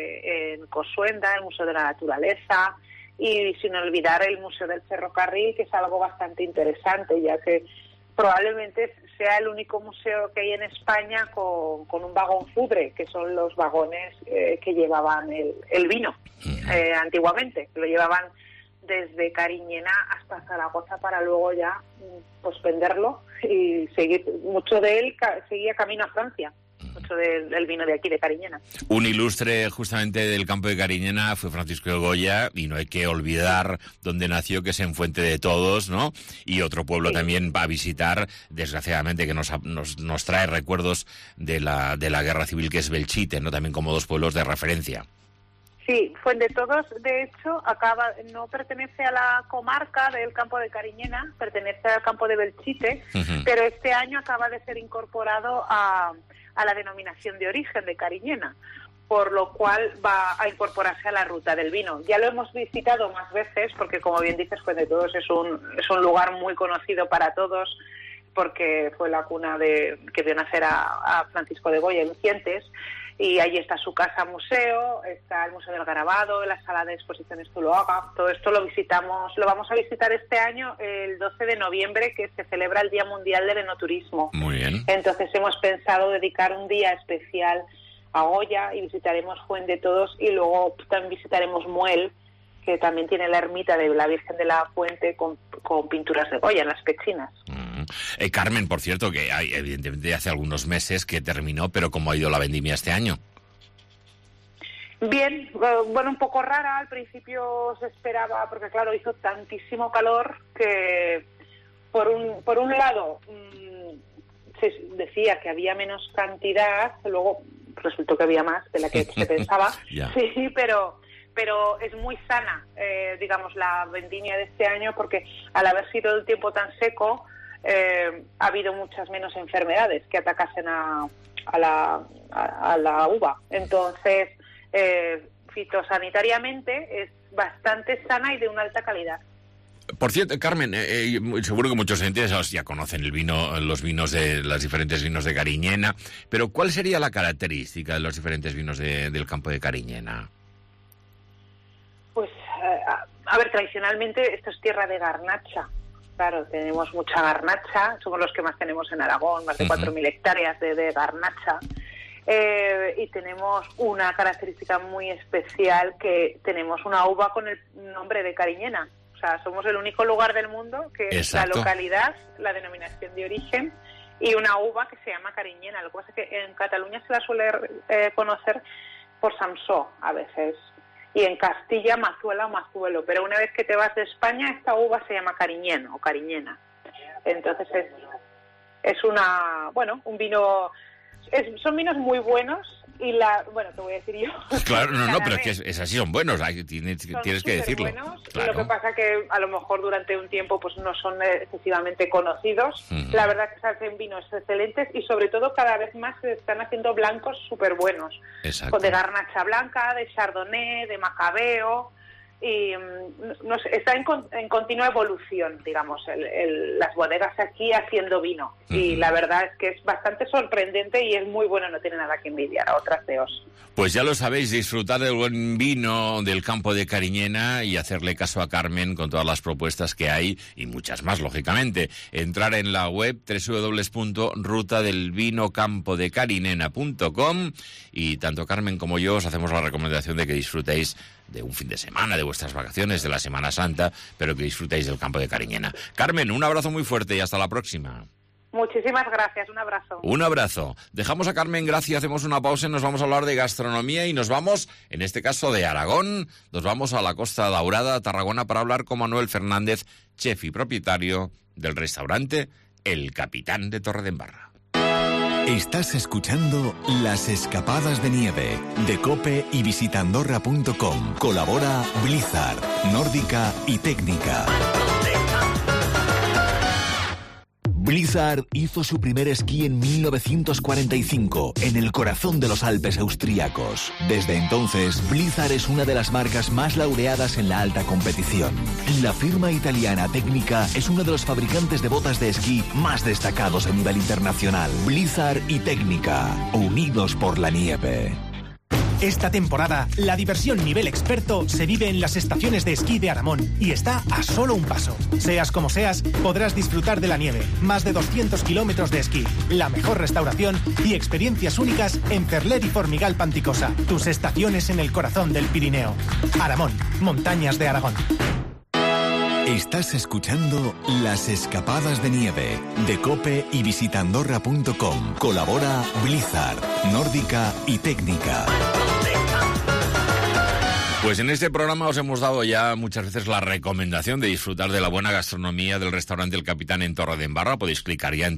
en Cosuenda, el Museo de la Naturaleza, y sin olvidar el Museo del Ferrocarril, que es algo bastante interesante, ya que probablemente sea el único museo que hay en España con un vagón fubre, que son los vagones que llevaban el vino antiguamente, que lo llevaban desde Cariñena hasta Zaragoza para luego ya pues venderlo y seguir. Mucho de él seguía camino a Francia, mucho del vino de aquí de Cariñena. Un ilustre justamente del campo de Cariñena fue Francisco de Goya, y no hay que olvidar dónde nació, que es en Fuente de Todos, ¿no? Y otro pueblo también a visitar, desgraciadamente, que nos trae recuerdos de la guerra civil, que es Belchite, ¿no? También como dos pueblos de referencia. Sí, Fuente de Todos, de hecho, no pertenece a la comarca del campo de Cariñena, pertenece al campo de Belchite, pero este año acaba de ser incorporado a la denominación de origen de Cariñena, por lo cual va a incorporarse a la Ruta del Vino. Ya lo hemos visitado más veces, porque como bien dices, Fuente de Todos es un lugar muy conocido para todos, porque fue la cuna que vio nacer a Francisco de Goya en Lucientes, y allí está su casa museo, está el Museo del Grabado, la sala de exposiciones Zuloaga. Todo esto lo vamos a visitar este año el 12 de noviembre, que se celebra el Día Mundial del Enoturismo. Muy bien. Entonces hemos pensado dedicar un día especial a Goya y visitaremos Fuente de Todos, y luego también visitaremos Muel, que también tiene la ermita de la Virgen de la Fuente con pinturas de Goya en las pechinas. Carmen, por cierto, que evidentemente hace algunos meses que terminó, pero ¿cómo ha ido la vendimia este año? Bien, un poco rara. Al principio se esperaba, porque claro, hizo tantísimo calor que por un lado se decía que había menos cantidad, luego resultó que había más de la que se pensaba. Sí, pero es muy sana, la vendimia de este año, porque al haber sido el tiempo tan seco, ha habido muchas menos enfermedades que atacasen a la uva. Entonces, fitosanitariamente es bastante sana y de una alta calidad. Por cierto, Carmen, seguro que muchos oyentes ya conocen los diferentes vinos de Cariñena, pero ¿cuál sería la característica de los diferentes vinos del campo de Cariñena? Pues, a ver, tradicionalmente esto es tierra de garnacha. Claro, tenemos mucha garnacha, somos los que más tenemos en Aragón, más de 4.000 hectáreas de garnacha. Y tenemos una característica muy especial, que tenemos una uva con el nombre de Cariñena. O sea, somos el único lugar del mundo que es la localidad, la denominación de origen, y una uva que se llama Cariñena. Lo que pasa es que en Cataluña se la suele conocer por Samsó a veces, y en Castilla Mazuela o Mazuelo, pero una vez que te vas de España, esta uva se llama Cariñeno o Cariñena. Entonces es un vino... son vinos muy buenos, y te voy a decir yo. Claro, no, pero es que es así, son buenos, tienes que decirlo. Buenos, claro. Lo que pasa que a lo mejor durante un tiempo pues no son excesivamente conocidos. La verdad que se hacen vinos excelentes, y sobre todo cada vez más se están haciendo blancos súper buenos. Exacto. De garnacha blanca, de chardonnay, de macabeo, y está en continua evolución, digamos, las bodegas aquí haciendo vino. Y la verdad es que es bastante sorprendente y es muy bueno, no tiene nada que envidiar a otras CEOs. Pues ya lo sabéis, disfrutar del buen vino del campo de Cariñena y hacerle caso a Carmen con todas las propuestas que hay, y muchas más, lógicamente. Entrar en la web www.rutadelvinocampodecarinena.com, y tanto Carmen como yo os hacemos la recomendación de que disfrutéis de un fin de semana, de vuestras vacaciones, de la Semana Santa, pero que disfrutéis del campo de Cariñena. Carmen, un abrazo muy fuerte y hasta la próxima. Muchísimas gracias, un abrazo. Un abrazo. Dejamos a Carmen Gracia, hacemos una pausa y nos vamos a hablar de gastronomía, y nos vamos, en este caso de Aragón, nos vamos a la Costa Daurada, Tarragona, para hablar con Manuel Fernández, chef y propietario del restaurante El Capitán de Torredembarra. Estás escuchando Las Escapadas de Nieve de COPE y visitandorra.com. Colabora Blizzard, Nórdica y Técnica. Blizzard hizo su primer esquí en 1945, en el corazón de los Alpes austríacos. Desde entonces, Blizzard es una de las marcas más laureadas en la alta competición. La firma italiana Técnica es uno de los fabricantes de botas de esquí más destacados a nivel internacional. Blizzard y Técnica, unidos por la nieve. Esta temporada, la diversión nivel experto se vive en las estaciones de esquí de Aramón y está a solo un paso. Seas como seas, podrás disfrutar de la nieve, más de 200 kilómetros de esquí, la mejor restauración y experiencias únicas en Ferler y Formigal Panticosa, tus estaciones en el corazón del Pirineo. Aramón, montañas de Aragón. Estás escuchando Las Escapadas de Nieve de COPE y visitandorra.com. Colabora Blizzard, Nórdica y Técnica. Pues en este programa os hemos dado ya muchas veces la recomendación de disfrutar de la buena gastronomía del restaurante El Capitán en Torredembarra. Podéis clicar ya en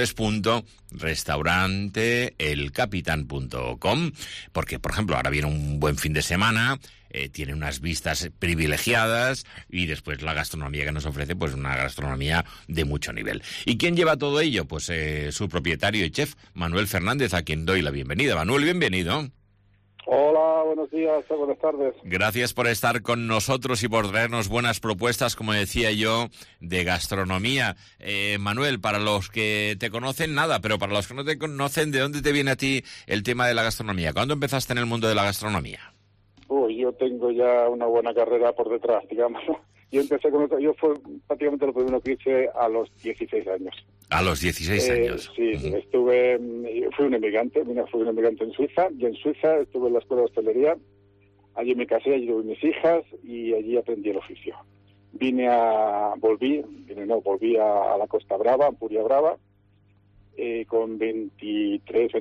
www.restauranteelcapitan.com, porque, por ejemplo, ahora viene un buen fin de semana, tiene unas vistas privilegiadas, y después la gastronomía que nos ofrece, pues una gastronomía de mucho nivel. ¿Y quién lleva todo ello? Pues su propietario y chef, Manuel Fernández, a quien doy la bienvenida. Manuel, bienvenido. Hola, buenos días, buenas tardes. Gracias por estar con nosotros y por traernos buenas propuestas, como decía yo, de gastronomía. Manuel, para los que te conocen, nada, pero para los que no te conocen, ¿de dónde te viene a ti el tema de la gastronomía? ¿Cuándo empezaste en el mundo de la gastronomía? Yo tengo ya una buena carrera por detrás, digamos. Yo empecé con esto, yo fue prácticamente lo primero que hice a los 16 años. A los 16 años. Sí, fui un emigrante en Suiza, y en Suiza estuve en la escuela de hostelería, allí me casé, allí tuve mis hijas, y allí aprendí el oficio. Volví a la Costa Brava, a Ampuria Brava, con 26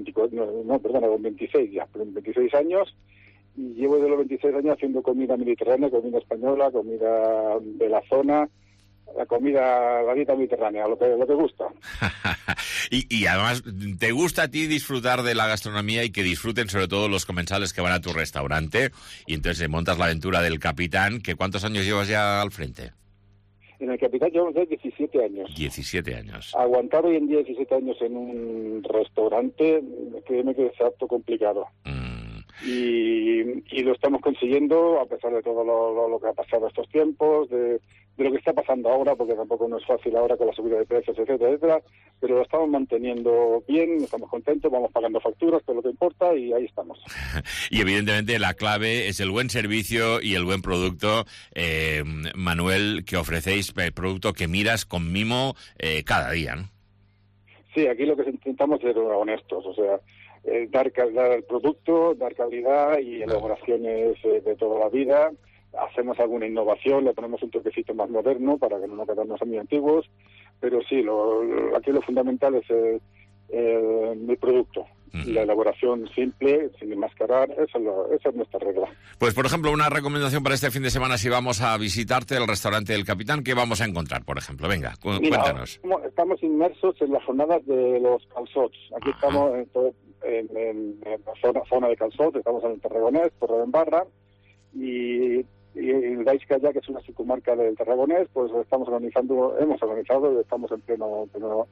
años, y llevo de los 26 años haciendo comida mediterránea, comida española, comida de la zona, la dieta mediterránea, lo que gusta. y además, ¿te gusta a ti disfrutar de la gastronomía y que disfruten sobre todo los comensales que van a tu restaurante? Y entonces montas la aventura del Capitán, que ¿cuántos años llevas ya al frente? En el Capitán llevo 17 años. 17 años. Aguantar hoy en día 17 años en un restaurante, créeme que es harto complicado. Y lo estamos consiguiendo a pesar de todo lo que ha pasado estos tiempos, de lo que está pasando ahora, porque tampoco no es fácil ahora con la subida de precios, etcétera, etcétera, pero lo estamos manteniendo bien, estamos contentos, vamos pagando facturas, que es lo que importa, y ahí estamos. Y evidentemente la clave es el buen servicio y el buen producto, Manuel, que ofrecéis, el producto que miras con mimo cada día, ¿no? Sí, aquí lo que intentamos es ser honestos, o sea, dar el producto, dar calidad y elaboraciones de toda la vida. Hacemos alguna innovación, le ponemos un toquecito más moderno para que no nos quedemos muy antiguos, pero sí, aquí lo fundamental es el producto. La elaboración simple, sin enmascarar, esa es nuestra regla. Pues, por ejemplo, una recomendación para este fin de semana, si vamos a visitarte el restaurante del Capitán, ¿qué vamos a encontrar, por ejemplo? Venga, cuéntanos. Estamos inmersos en las jornadas de los calçots. Aquí estamos en la zona de calçots, estamos en el Tarragonés, Torredembarra, y el Baix Calla, que es una subcomarca del Tarragonés, pues hemos organizado y estamos en pleno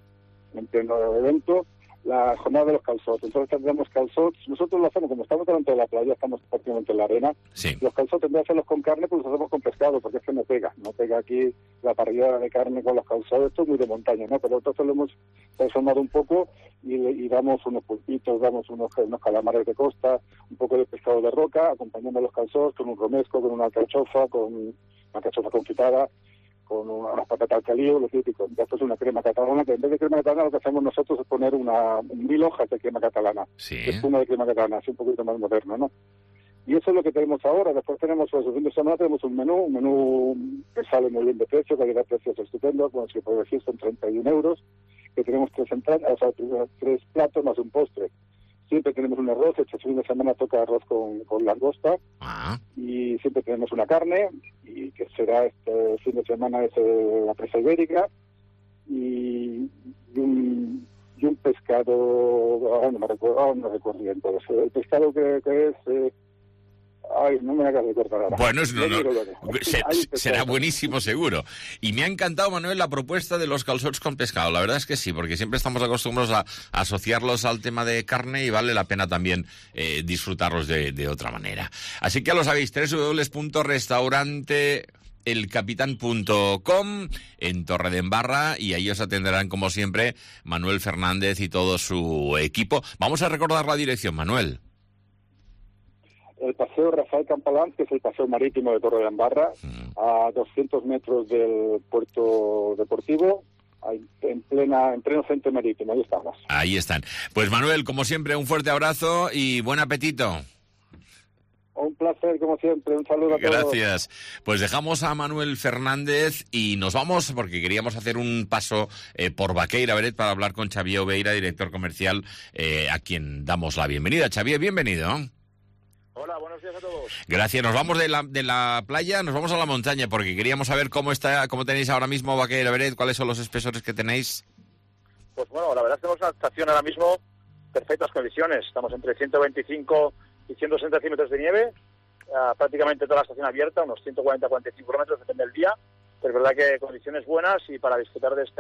evento, la jornada de los calçots. Entonces tendremos calçots, nosotros lo hacemos, como estamos delante de la playa, estamos prácticamente en la arena. Sí. Los calçots, en vez de hacerlos con carne, pues los hacemos con pescado, porque es que no pega aquí la parrilla de carne con los calçots. Esto es muy de montaña, ¿no? Pero entonces lo hemos transformado un poco y damos unos pulpitos, damos unos calamares de costa, un poco de pescado de roca, acompañando los calçots con un romesco, con una alcachofa confitada, con unas patatas al calio, lo típico. Después una crema catalana, que en vez de crema catalana lo que hacemos nosotros es poner 1000 hojas de crema catalana. Sí. Espuma de crema catalana, así un poquito más moderno, ¿no? Y eso es lo que tenemos ahora. Después tenemos, pues, el fin de semana tenemos un menú que sale muy bien de precio, calidad de precios estupendo, como se puede decir, son 31 euros, que tenemos 3 platos más un postre. Siempre tenemos un arroz, este fin de semana toca arroz con langosta, y siempre tenemos una carne, y que será este fin de semana es la presa ibérica, y un pescado, ahora no recuerdo bien todo eso. El pescado que es... no me hagas recordar ahora. Bueno, será buenísimo seguro. Y me ha encantado, Manuel, la propuesta de los calçots con pescado. La verdad es que sí, porque siempre estamos acostumbrados a asociarlos al tema de carne y vale la pena también disfrutarlos de otra manera. Así que ya lo sabéis, www.restauranteelcapitán.com en Torredembarra, y ahí os atenderán, como siempre, Manuel Fernández y todo su equipo. Vamos a recordar la dirección, Manuel. El paseo Rafael Campalans, que es el paseo marítimo de Torredembarra, a 200 metros del puerto deportivo, en pleno centro marítimo. Ahí estamos. Ahí están. Pues, Manuel, como siempre, un fuerte abrazo y buen apetito. Un placer, como siempre. Un saludo a todos. Gracias. Pues dejamos a Manuel Fernández y nos vamos, porque queríamos hacer un paso por Baqueira Beret para hablar con Xavier Oveira, director comercial, a quien damos la bienvenida. Xavier, bienvenido. Hola, buenos días a todos. Gracias. Nos vamos de la playa, nos vamos a la montaña, porque queríamos saber cómo tenéis ahora mismo Baqueira Beret, cuáles son los espesores que tenéis. Pues bueno, la verdad es que tenemos una estación ahora mismo perfectas condiciones. Estamos entre 125 y 160 centímetros de nieve, prácticamente toda la estación abierta, unos 140-45 kilómetros, depende del día, pero es verdad que condiciones buenas y para disfrutar de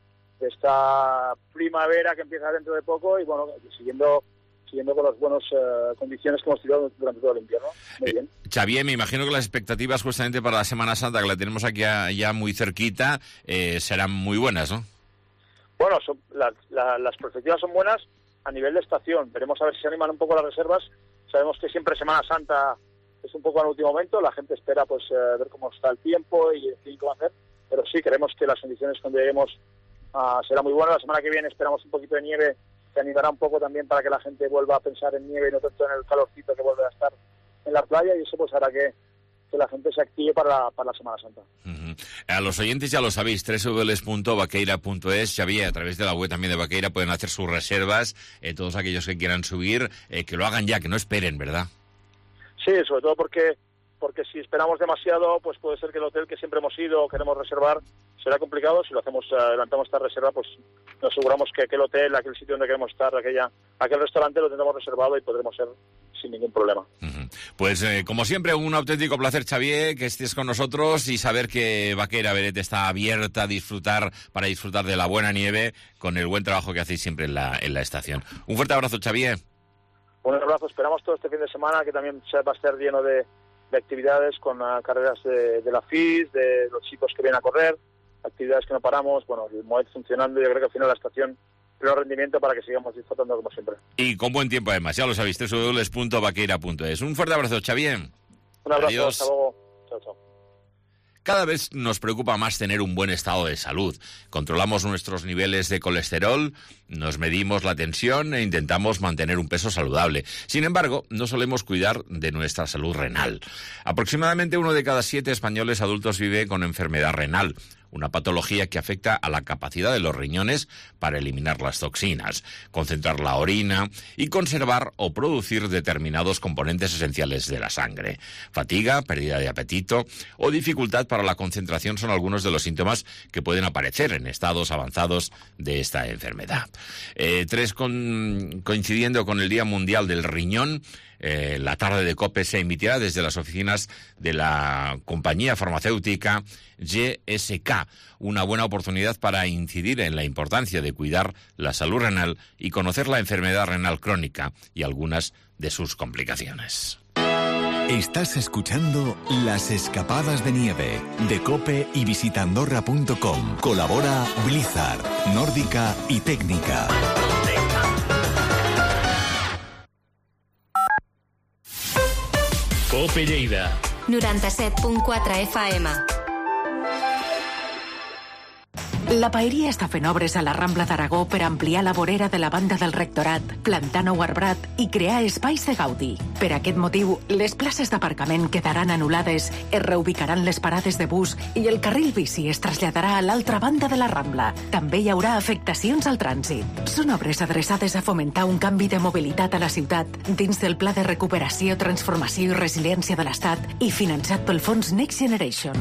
esta primavera que empieza dentro de poco y bueno, siguiendo con las buenas condiciones que hemos tenido durante todo el invierno. Muy bien. Xavier, me imagino que las expectativas justamente para la Semana Santa, que la tenemos aquí ya muy cerquita, serán muy buenas, ¿no? Bueno, las perspectivas son buenas a nivel de estación. Veremos a ver si se animan un poco las reservas. Sabemos que siempre Semana Santa es un poco al último momento. La gente espera pues ver cómo está el tiempo y decidir cómo hacer. Pero sí, creemos que las condiciones donde lleguemos serán muy buenas. La semana que viene esperamos un poquito de nieve, que animará un poco también para que la gente vuelva a pensar en nieve y no tanto en el calorcito que vuelve a estar en la playa, y eso pues hará que la gente se active para la Semana Santa. A los oyentes ya lo sabéis, www.baqueira.es. Xavier, a través de la web también de Baqueira pueden hacer sus reservas, todos aquellos que quieran subir, que lo hagan ya, que no esperen, ¿verdad? Sí, sobre todo porque si esperamos demasiado, pues puede ser que el hotel que siempre hemos ido o queremos reservar será complicado. Si lo hacemos, adelantamos esta reserva, pues nos aseguramos que aquel hotel, aquel sitio donde queremos estar, aquel restaurante lo tendremos reservado y podremos ir sin ningún problema. Pues como siempre, un auténtico placer, Xavier, que estés con nosotros y saber que Baqueira Beret está abierta para disfrutar de la buena nieve con el buen trabajo que hacéis siempre en la estación. Un fuerte abrazo, Xavier. Un abrazo, esperamos todo este fin de semana, que también va a estar lleno de actividades con carreras de la FIS, de los chicos que vienen a correr, actividades que no paramos, bueno, el Moet funcionando. Yo creo que al final la estación pleno rendimiento para que sigamos disfrutando como siempre. Y con buen tiempo además, ya lo sabéis, www.vaqueira.es. Un fuerte abrazo, Xavier. Un abrazo, adiós. Hasta luego. Chao, chao. Cada vez nos preocupa más tener un buen estado de salud. Controlamos nuestros niveles de colesterol, nos medimos la tensión e intentamos mantener un peso saludable. Sin embargo, no solemos cuidar de nuestra salud renal. Aproximadamente 1 de cada 7 españoles adultos vive con enfermedad renal, una patología que afecta a la capacidad de los riñones para eliminar las toxinas, concentrar la orina y conservar o producir determinados componentes esenciales de la sangre. Fatiga, pérdida de apetito o dificultad para la concentración son algunos de los síntomas que pueden aparecer en estados avanzados de esta enfermedad. Coincidiendo con el Día Mundial del Riñón, la tarde de COPE se emitirá desde las oficinas de la compañía farmacéutica GSK, una buena oportunidad para incidir en la importancia de cuidar la salud renal y conocer la enfermedad renal crónica y algunas de sus complicaciones. Estás escuchando Las Escapadas de Nieve de COPE y visitandorra.com. Colabora Blizzard, Nórdica y Técnica. COPE Lleida 97.4 FM. La paeria està fent obres a la Rambla d'Aragó per ampliar la vorera de la banda del Rectorat, plantar nou arbrat i crear espais de gaudi. Per aquest motiu, les places d'aparcament quedaran anul·lades, es reubicaran les parades de bus i el carril bici es traslladarà a l'altra banda de la Rambla. També hi haurà afectacions al trànsit. Són obres adreçades a fomentar un canvi de mobilitat a la ciutat dins del Pla de Recuperació, Transformació i Resiliència de l'Estat i finançat pel Fons Next Generation.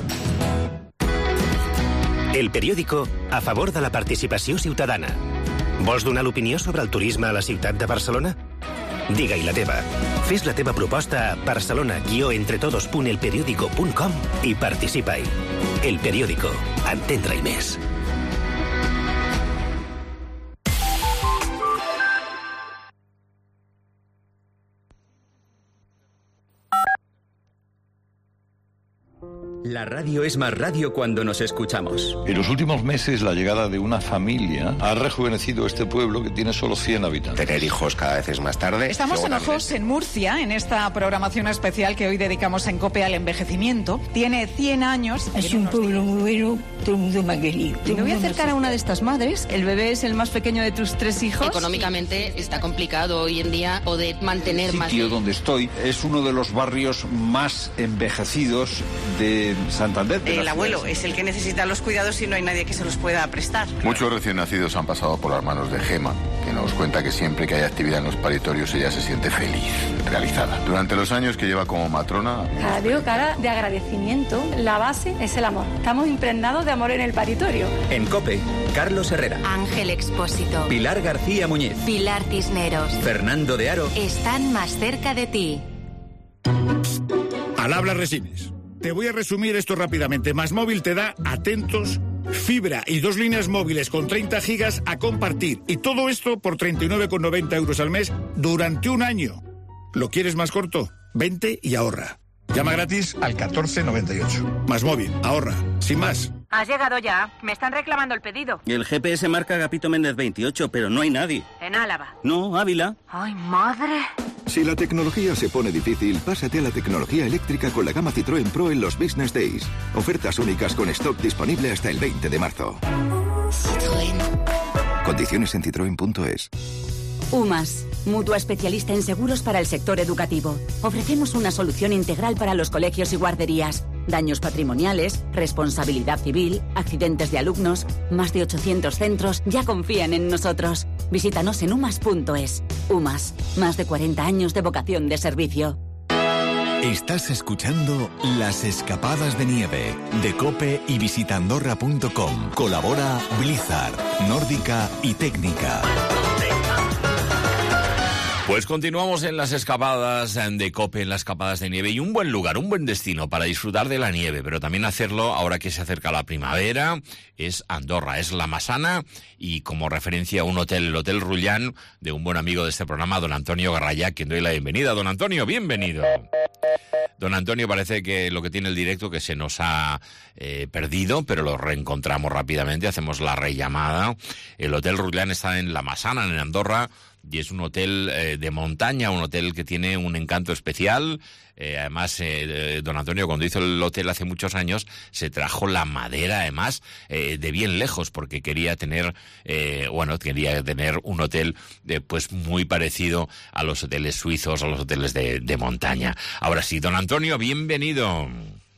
El Periódico a favor de la participació ciutadana. Vols donar l'opinió sobre el turisme a la ciutat de Barcelona? Digue-hi la teva. Fes la teva proposta a barcelona-entretodos.elperiodico.com i participa-hi. El Periódico. Entendre-hi més. La radio es más radio cuando nos escuchamos. En los últimos meses, la llegada de una familia ha rejuvenecido este pueblo que tiene solo 100 habitantes. Tener hijos cada vez es más tarde. Estamos en Ojos, en Murcia, en esta programación especial que hoy dedicamos en COPE al envejecimiento. Tiene 100 años. Es un pueblo muy bueno, todo el mundo me ha querido. Me voy a acercar a una de estas madres. El bebé es el más pequeño de tus 3 hijos. Económicamente está complicado hoy en día poder mantener más. El sitio donde estoy es uno de los barrios más envejecidos de Santander. El abuelo es el que necesita los cuidados y no hay nadie que se los pueda prestar. Muchos recién nacidos han pasado por las manos de Gema, que nos cuenta que siempre que hay actividad en los paritorios ella se siente feliz, realizada. Durante los años que lleva como matrona... Veo cara de agradecimiento. La base es el amor. Estamos impregnados de amor en el paritorio. En COPE, Carlos Herrera, Ángel Expósito, Pilar García Muñiz, Pilar Cisneros, Fernando de Aro. Están más cerca de ti. Al habla Resines. Te voy a resumir esto rápidamente. MásMóvil te da, atentos, fibra y 2 líneas móviles con 30 gigas a compartir. Y todo esto por 39,90 euros al mes durante un año. ¿Lo quieres más corto? Vente y ahorra. Llama gratis al 1498. MásMóvil, ahorra. Sin más. Has llegado ya. Me están reclamando el pedido. El GPS marca Agapito Méndez 28, pero no hay nadie. En Álava. No, Ávila. ¡Ay, madre! Si la tecnología se pone difícil, pásate a la tecnología eléctrica con la gama Citroën Pro en los Business Days. Ofertas únicas con stock disponible hasta el 20 de marzo. Citroën. Condiciones en citroen.es. UMAS, mutua especialista en seguros para el sector educativo. Ofrecemos una solución integral para los colegios y guarderías. Daños patrimoniales, responsabilidad civil, accidentes de alumnos. Más de 800 centros ya confían en nosotros. Visítanos en umas.es. UMAS, más de 40 años de vocación de servicio. Estás escuchando Las Escapadas de Nieve de COPE y visitandorra.com. Colabora Blizzard, Nórdica y Técnica. Pues continuamos en las escapadas de COPE, en las escapadas de nieve, y un buen lugar, un buen destino para disfrutar de la nieve, pero también hacerlo ahora que se acerca la primavera, es Andorra, es La Massana, y como referencia un hotel, el Hotel Rullan, de un buen amigo de este programa, don Antonio Garrayá, quien doy la bienvenida. Don Antonio, bienvenido. Don Antonio, parece que lo que tiene el directo que se nos ha perdido, pero lo reencontramos rápidamente, hacemos la rellamada. El Hotel Rullan está en La Massana, en Andorra, y es un hotel de montaña, un hotel que tiene un encanto especial. Además, don Antonio, cuando hizo el hotel hace muchos años, se trajo la madera, además, de bien lejos, porque quería tener un hotel pues muy parecido a los hoteles suizos, a los hoteles de montaña. Ahora sí, don Antonio, bienvenido.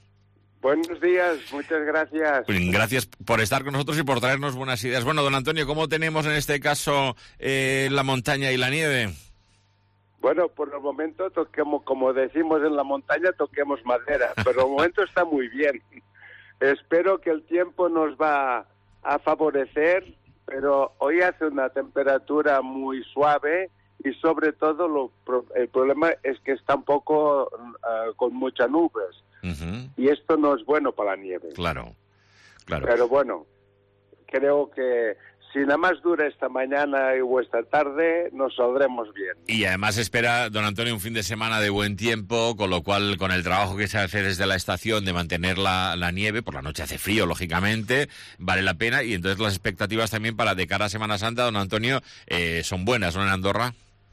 Buenos días, muchas gracias. Gracias por estar con nosotros y por traernos buenas ideas. Bueno, don Antonio, ¿cómo tenemos en este caso la montaña y la nieve? Bueno, por el momento toquemos, como decimos en la montaña, toquemos madera, pero el momento está muy bien. Espero que el tiempo nos va a favorecer, pero hoy hace una temperatura muy suave y sobre todo el problema es que está un poco con muchas nubes. Uh-huh. Y esto no es bueno para la nieve. Claro. Pero bueno, creo que si nada más dura esta mañana o esta tarde, nos saldremos bien. Y además espera, don Antonio, un fin de semana de buen tiempo, con lo cual, con el trabajo que se hace desde la estación de mantener la nieve, por la noche hace frío, lógicamente, vale la pena, y entonces las expectativas también para de cara a Semana Santa, don Antonio, son buenas, ¿no, en Andorra?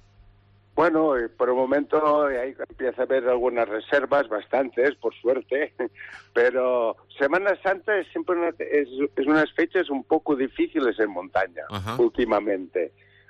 Bueno, por el momento ahí empieza a haber algunas reservas, bastantes, por suerte, pero Semana Santa es siempre es unas fechas un poco difíciles en montaña, uh-huh, últimamente.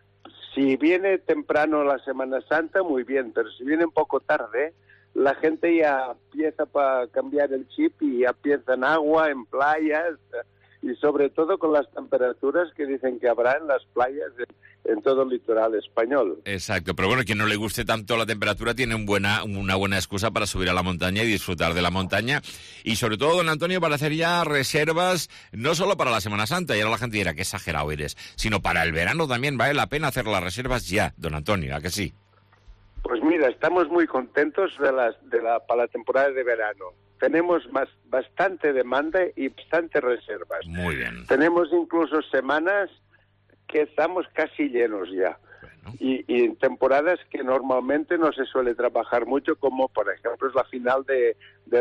Si viene temprano la Semana Santa, muy bien, pero si viene un poco tarde, la gente ya empieza para cambiar el chip y ya piensa en agua, en playas, y sobre todo con las temperaturas que dicen que habrá en las playas en todo el litoral español. Exacto, pero bueno, quien no le guste tanto la temperatura tiene una buena excusa para subir a la montaña y disfrutar de la montaña, y sobre todo, don Antonio, para hacer ya reservas, no solo para la Semana Santa, y ahora la gente dirá que exagerado eres, sino para el verano también vale la pena hacer las reservas ya, don Antonio, ¿a que sí? Pues mira, estamos muy contentos para la temporada de verano. Tenemos bastante demanda y bastante reservas. Muy bien. Tenemos incluso semanas que estamos casi llenos ya. Bueno. Y en temporadas que normalmente no se suele trabajar mucho, como por ejemplo es la final de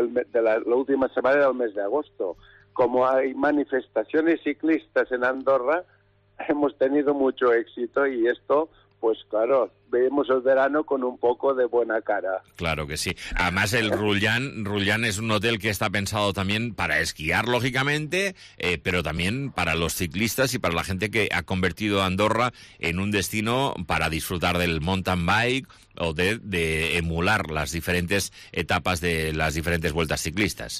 la última semana del mes de agosto. Como hay manifestaciones ciclistas en Andorra, hemos tenido mucho éxito, y esto, pues claro, vemos el verano con un poco de buena cara. Claro que sí. Además, el Rullan es un hotel que está pensado también para esquiar, lógicamente, pero también para los ciclistas y para la gente que ha convertido a Andorra en un destino para disfrutar del mountain bike o de emular las diferentes etapas de las diferentes vueltas ciclistas.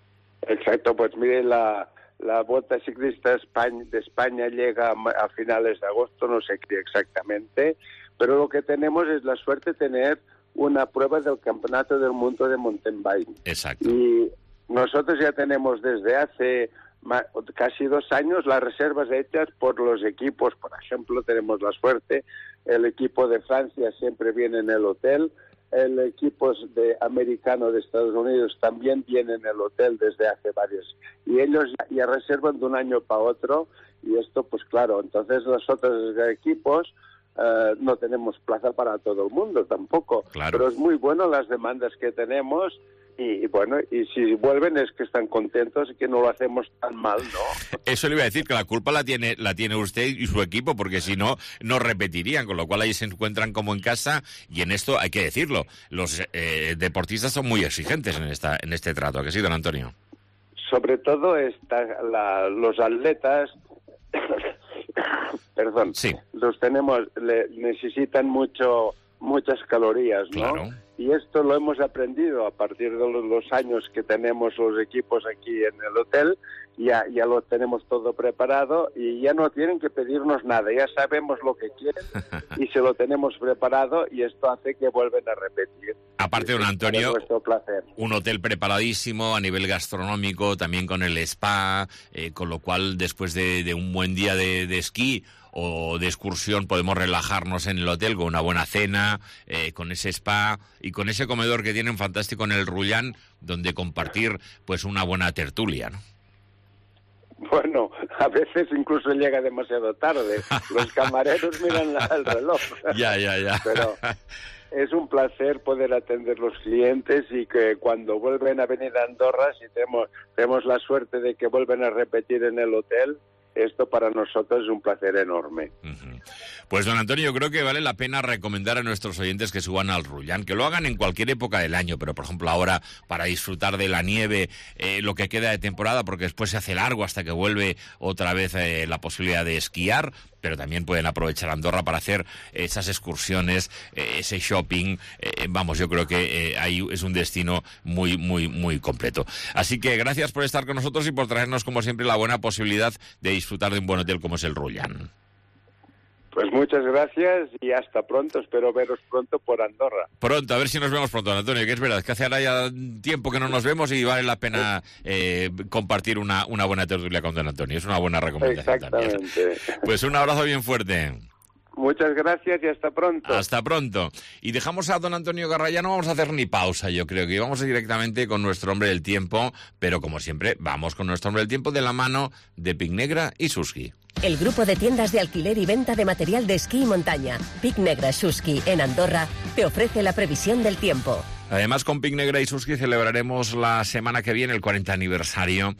Exacto, pues mire, la Vuelta Ciclista de España llega a finales de agosto, no sé qué exactamente, pero lo que tenemos es la suerte de tener una prueba del Campeonato del Mundo de Mountain Bike. Exacto. Y nosotros ya tenemos desde hace casi 2 años las reservas hechas por los equipos. Por ejemplo, tenemos la suerte, el equipo de Francia siempre viene en el hotel, el equipo americano de Estados Unidos también viene en el hotel desde hace varios, y ellos ya reservan de un año para otro, y esto pues claro, entonces los otros equipos no tenemos plaza para todo el mundo tampoco, claro. Pero es muy bueno las demandas que tenemos, y bueno, y si vuelven es que están contentos y que no lo hacemos tan mal, ¿no? Eso le iba a decir, que la culpa la tiene usted y su equipo, porque si no, no repetirían, con lo cual ahí se encuentran como en casa, y en esto hay que decirlo, los deportistas son muy exigentes en este trato, ¿a que sí, don Antonio? Sobre todo los atletas, perdón, sí, necesitan muchas calorías, ¿no? Claro. Y esto lo hemos aprendido a partir de los años que tenemos los equipos aquí en el hotel. Ya lo tenemos todo preparado y ya no tienen que pedirnos nada. Ya sabemos lo que quieren y se lo tenemos preparado, y esto hace que vuelvan a repetir. Aparte, don Antonio, es nuestro placer. Un hotel preparadísimo a nivel gastronómico, también con el spa, con lo cual después de un buen día de esquí o de excursión podemos relajarnos en el hotel con una buena cena, con ese spa y con ese comedor que tienen fantástico en el Rullán, donde compartir pues una buena tertulia, ¿no? Bueno, a veces incluso llega demasiado tarde. Los camareros miran el reloj. Ya. Pero es un placer poder atender los clientes y que cuando vuelven a venir a Andorra, si tenemos la suerte de que vuelven a repetir en el hotel, esto para nosotros es un placer enorme. Pues, don Antonio, yo creo que vale la pena recomendar a nuestros oyentes que suban al Rullán, que lo hagan en cualquier época del año, pero por ejemplo ahora para disfrutar de la nieve, lo que queda de temporada, porque después se hace largo hasta que vuelve otra vez la posibilidad de esquiar, pero también pueden aprovechar Andorra para hacer esas excursiones, ese shopping. Vamos, yo creo que ahí es un destino muy, muy, muy completo. Así que gracias por estar con nosotros y por traernos, como siempre, la buena posibilidad de disfrutar de un buen hotel como es el Rullán. Pues muchas gracias y hasta pronto. Espero veros pronto por Andorra. Pronto, a ver si nos vemos pronto, Antonio, que es verdad que hace ahora ya tiempo que no nos vemos y vale la pena compartir una buena tertulia con don Antonio. Es una buena recomendación. Exactamente. También. Pues un abrazo bien fuerte. Muchas gracias y hasta pronto. Hasta pronto. Y dejamos a don Antonio Garraya, no vamos a hacer ni pausa, yo creo que vamos directamente con nuestro hombre del tiempo, pero como siempre, vamos con nuestro hombre del tiempo de la mano de Pic Negra y Suski. El grupo de tiendas de alquiler y venta de material de esquí y montaña, Pic Negra Suski en Andorra, te ofrece la previsión del tiempo. Además, con Pic Negra y Suski celebraremos la semana que viene el 40 aniversario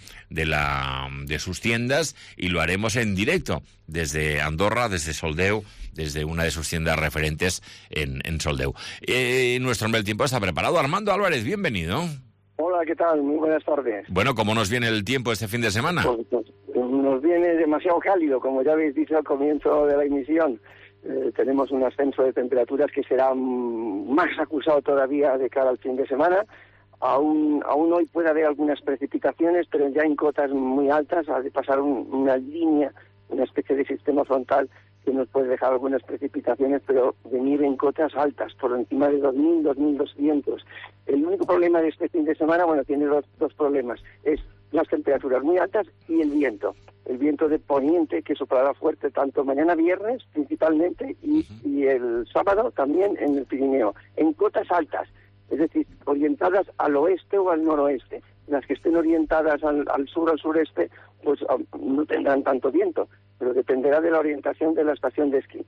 de sus tiendas y lo haremos en directo desde Andorra, desde Soldeu, desde una de sus tiendas referentes en Soldeu. Nuestro hombre del tiempo está preparado. Armando Álvarez, bienvenido. Hola, ¿qué tal? Muy buenas tardes. Bueno, ¿cómo nos viene el tiempo este fin de semana? Pues nos viene demasiado cálido, como ya habéis dicho al comienzo de la emisión. Tenemos un ascenso de temperaturas que será más acusado todavía de cara al fin de semana. Aún hoy puede haber algunas precipitaciones, pero ya en cotas muy altas, ha de pasar una línea, una especie de sistema frontal que nos puede dejar algunas precipitaciones, pero de nieve en cotas altas, por encima de 2.000, 2.200. El único problema de este fin de semana, bueno, tiene dos problemas. Es las temperaturas muy altas y el viento. El viento de poniente que soplará fuerte tanto mañana viernes principalmente y el sábado también en el Pirineo, en cotas altas, es decir, orientadas al oeste o al noroeste. Las que estén orientadas al sur o al sureste, pues no tendrán tanto viento, pero dependerá de la orientación de la estación de esquí.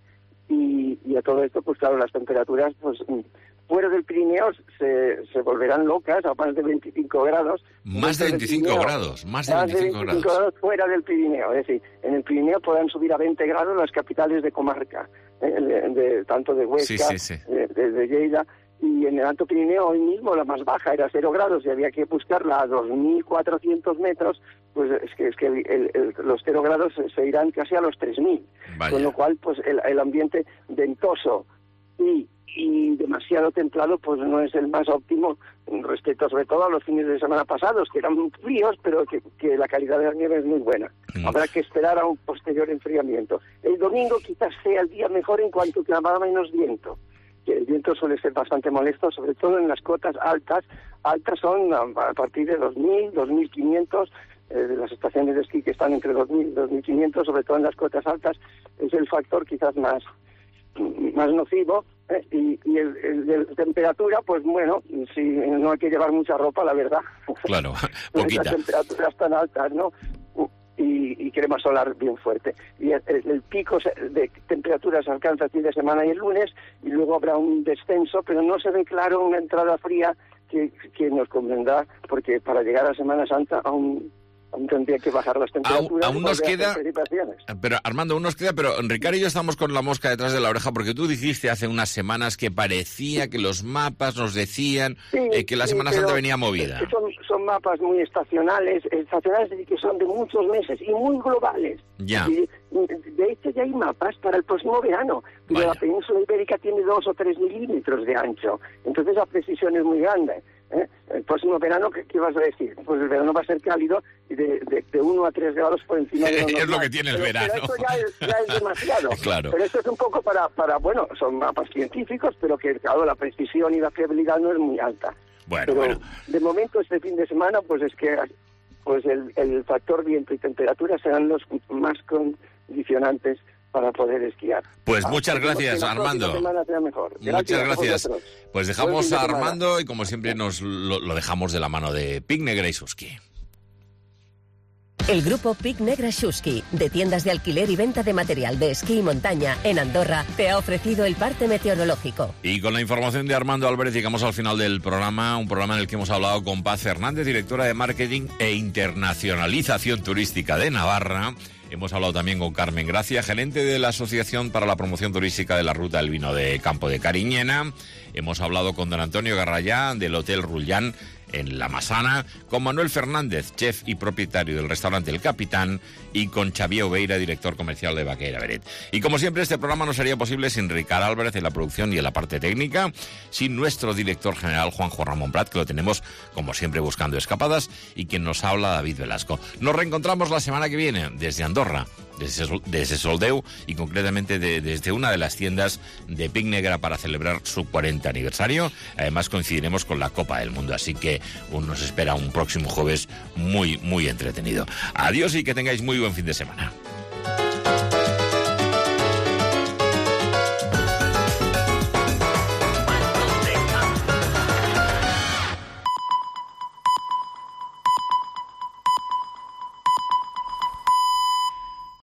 Y a todo esto, pues claro, las temperaturas, pues fuera del Pirineo se volverán locas a más de 25 grados. Más de 25 grados, más de 25 grados fuera del Pirineo. Es decir, en el Pirineo podrán subir a 20 grados las capitales de comarca, tanto de Huesca, sí. de Lleida. Y en el Alto Pirineo hoy mismo la más baja era 0 grados y había que buscarla a 2.400 metros, pues es que los 0 grados se irán casi a los 3.000. Vaya. Con lo cual, pues el ambiente ventoso y demasiado templado, pues no es el más óptimo respecto sobre todo a los fines de semana pasados, que eran muy fríos, pero que la calidad de la nieve es muy buena. Habrá que esperar a un posterior enfriamiento. El domingo quizás sea el día mejor en cuanto que habrá menos viento. El viento suele ser bastante molesto, sobre todo en las cotas altas. Altas son a partir de 2.000, 2.500, de las estaciones de esquí que están entre 2.000 y 2.500, sobre todo en las cotas altas, es el factor quizás más nocivo. Y el de temperatura, pues bueno, si no hay que llevar mucha ropa, la verdad. Claro, poquita. Las temperaturas tan altas, ¿no? Y crema solar bien fuerte. Y el pico de temperaturas se alcanza el fin de semana y el lunes, y luego habrá un descenso, pero no se ve claro una entrada fría que nos convendrá, porque para llegar a Semana Santa aún tendría que bajar las temperaturas. Aún nos queda, pero Armando, aún nos queda, pero Ricardo y yo estamos con la mosca detrás de la oreja, porque tú dijiste hace unas semanas que parecía que los mapas nos decían que la Semana Santa venía movida. Son mapas muy estacionales y que son de muchos meses y muy globales. Ya. De hecho, ya hay mapas para el próximo verano, pero la península ibérica tiene 2 o 3 milímetros de ancho, entonces la precisión es muy grande. El próximo verano, ¿qué vas a decir? Pues el verano va a ser cálido y de 1 a 3 grados por encima de lo normal. Es lo que tiene el verano. Pero esto ya es demasiado. Claro. Pero esto es un poco para, bueno, son mapas científicos, pero que, claro, la precisión y la fiabilidad no es muy alta. Bueno. De momento, este fin de semana, pues es que el factor viento y temperatura serán los más condicionantes para poder esquiar. Pues muchas gracias, Armando. Muchas gracias. Pues dejamos a Armando y como siempre lo dejamos de la mano de Pic Negra y Susky. El grupo Pic Negra Susky, de tiendas de alquiler y venta de material de esquí y montaña en Andorra, te ha ofrecido el parte meteorológico. Y con la información de Armando Álvarez llegamos al final del programa, un programa en el que hemos hablado con Paz Fernández, directora de Marketing e Internacionalización Turística de Navarra. Hemos hablado también con Carmen Gracia, gerente de la Asociación para la Promoción Turística de la Ruta del Vino de Campo de Cariñena. Hemos hablado con don Antonio Garrayá, del Hotel Rullán, en La Masana, con Manuel Fernández, chef y propietario del restaurante El Capitán, y con Xavier Oveira, director comercial de Baqueira Beret. Y como siempre, este programa no sería posible sin Ricard Álvarez en la producción y en la parte técnica, sin nuestro director general Juanjo Ramón Prat, que lo tenemos, como siempre, buscando escapadas, y quien nos habla, David Velasco. Nos reencontramos la semana que viene, desde Andorra, desde Soldeu, y concretamente desde una de las tiendas de Pic Negra para celebrar su 40 aniversario. Además coincidiremos con la Copa del Mundo, así que nos espera un próximo jueves muy, muy entretenido. Adiós y que tengáis muy buen fin de semana.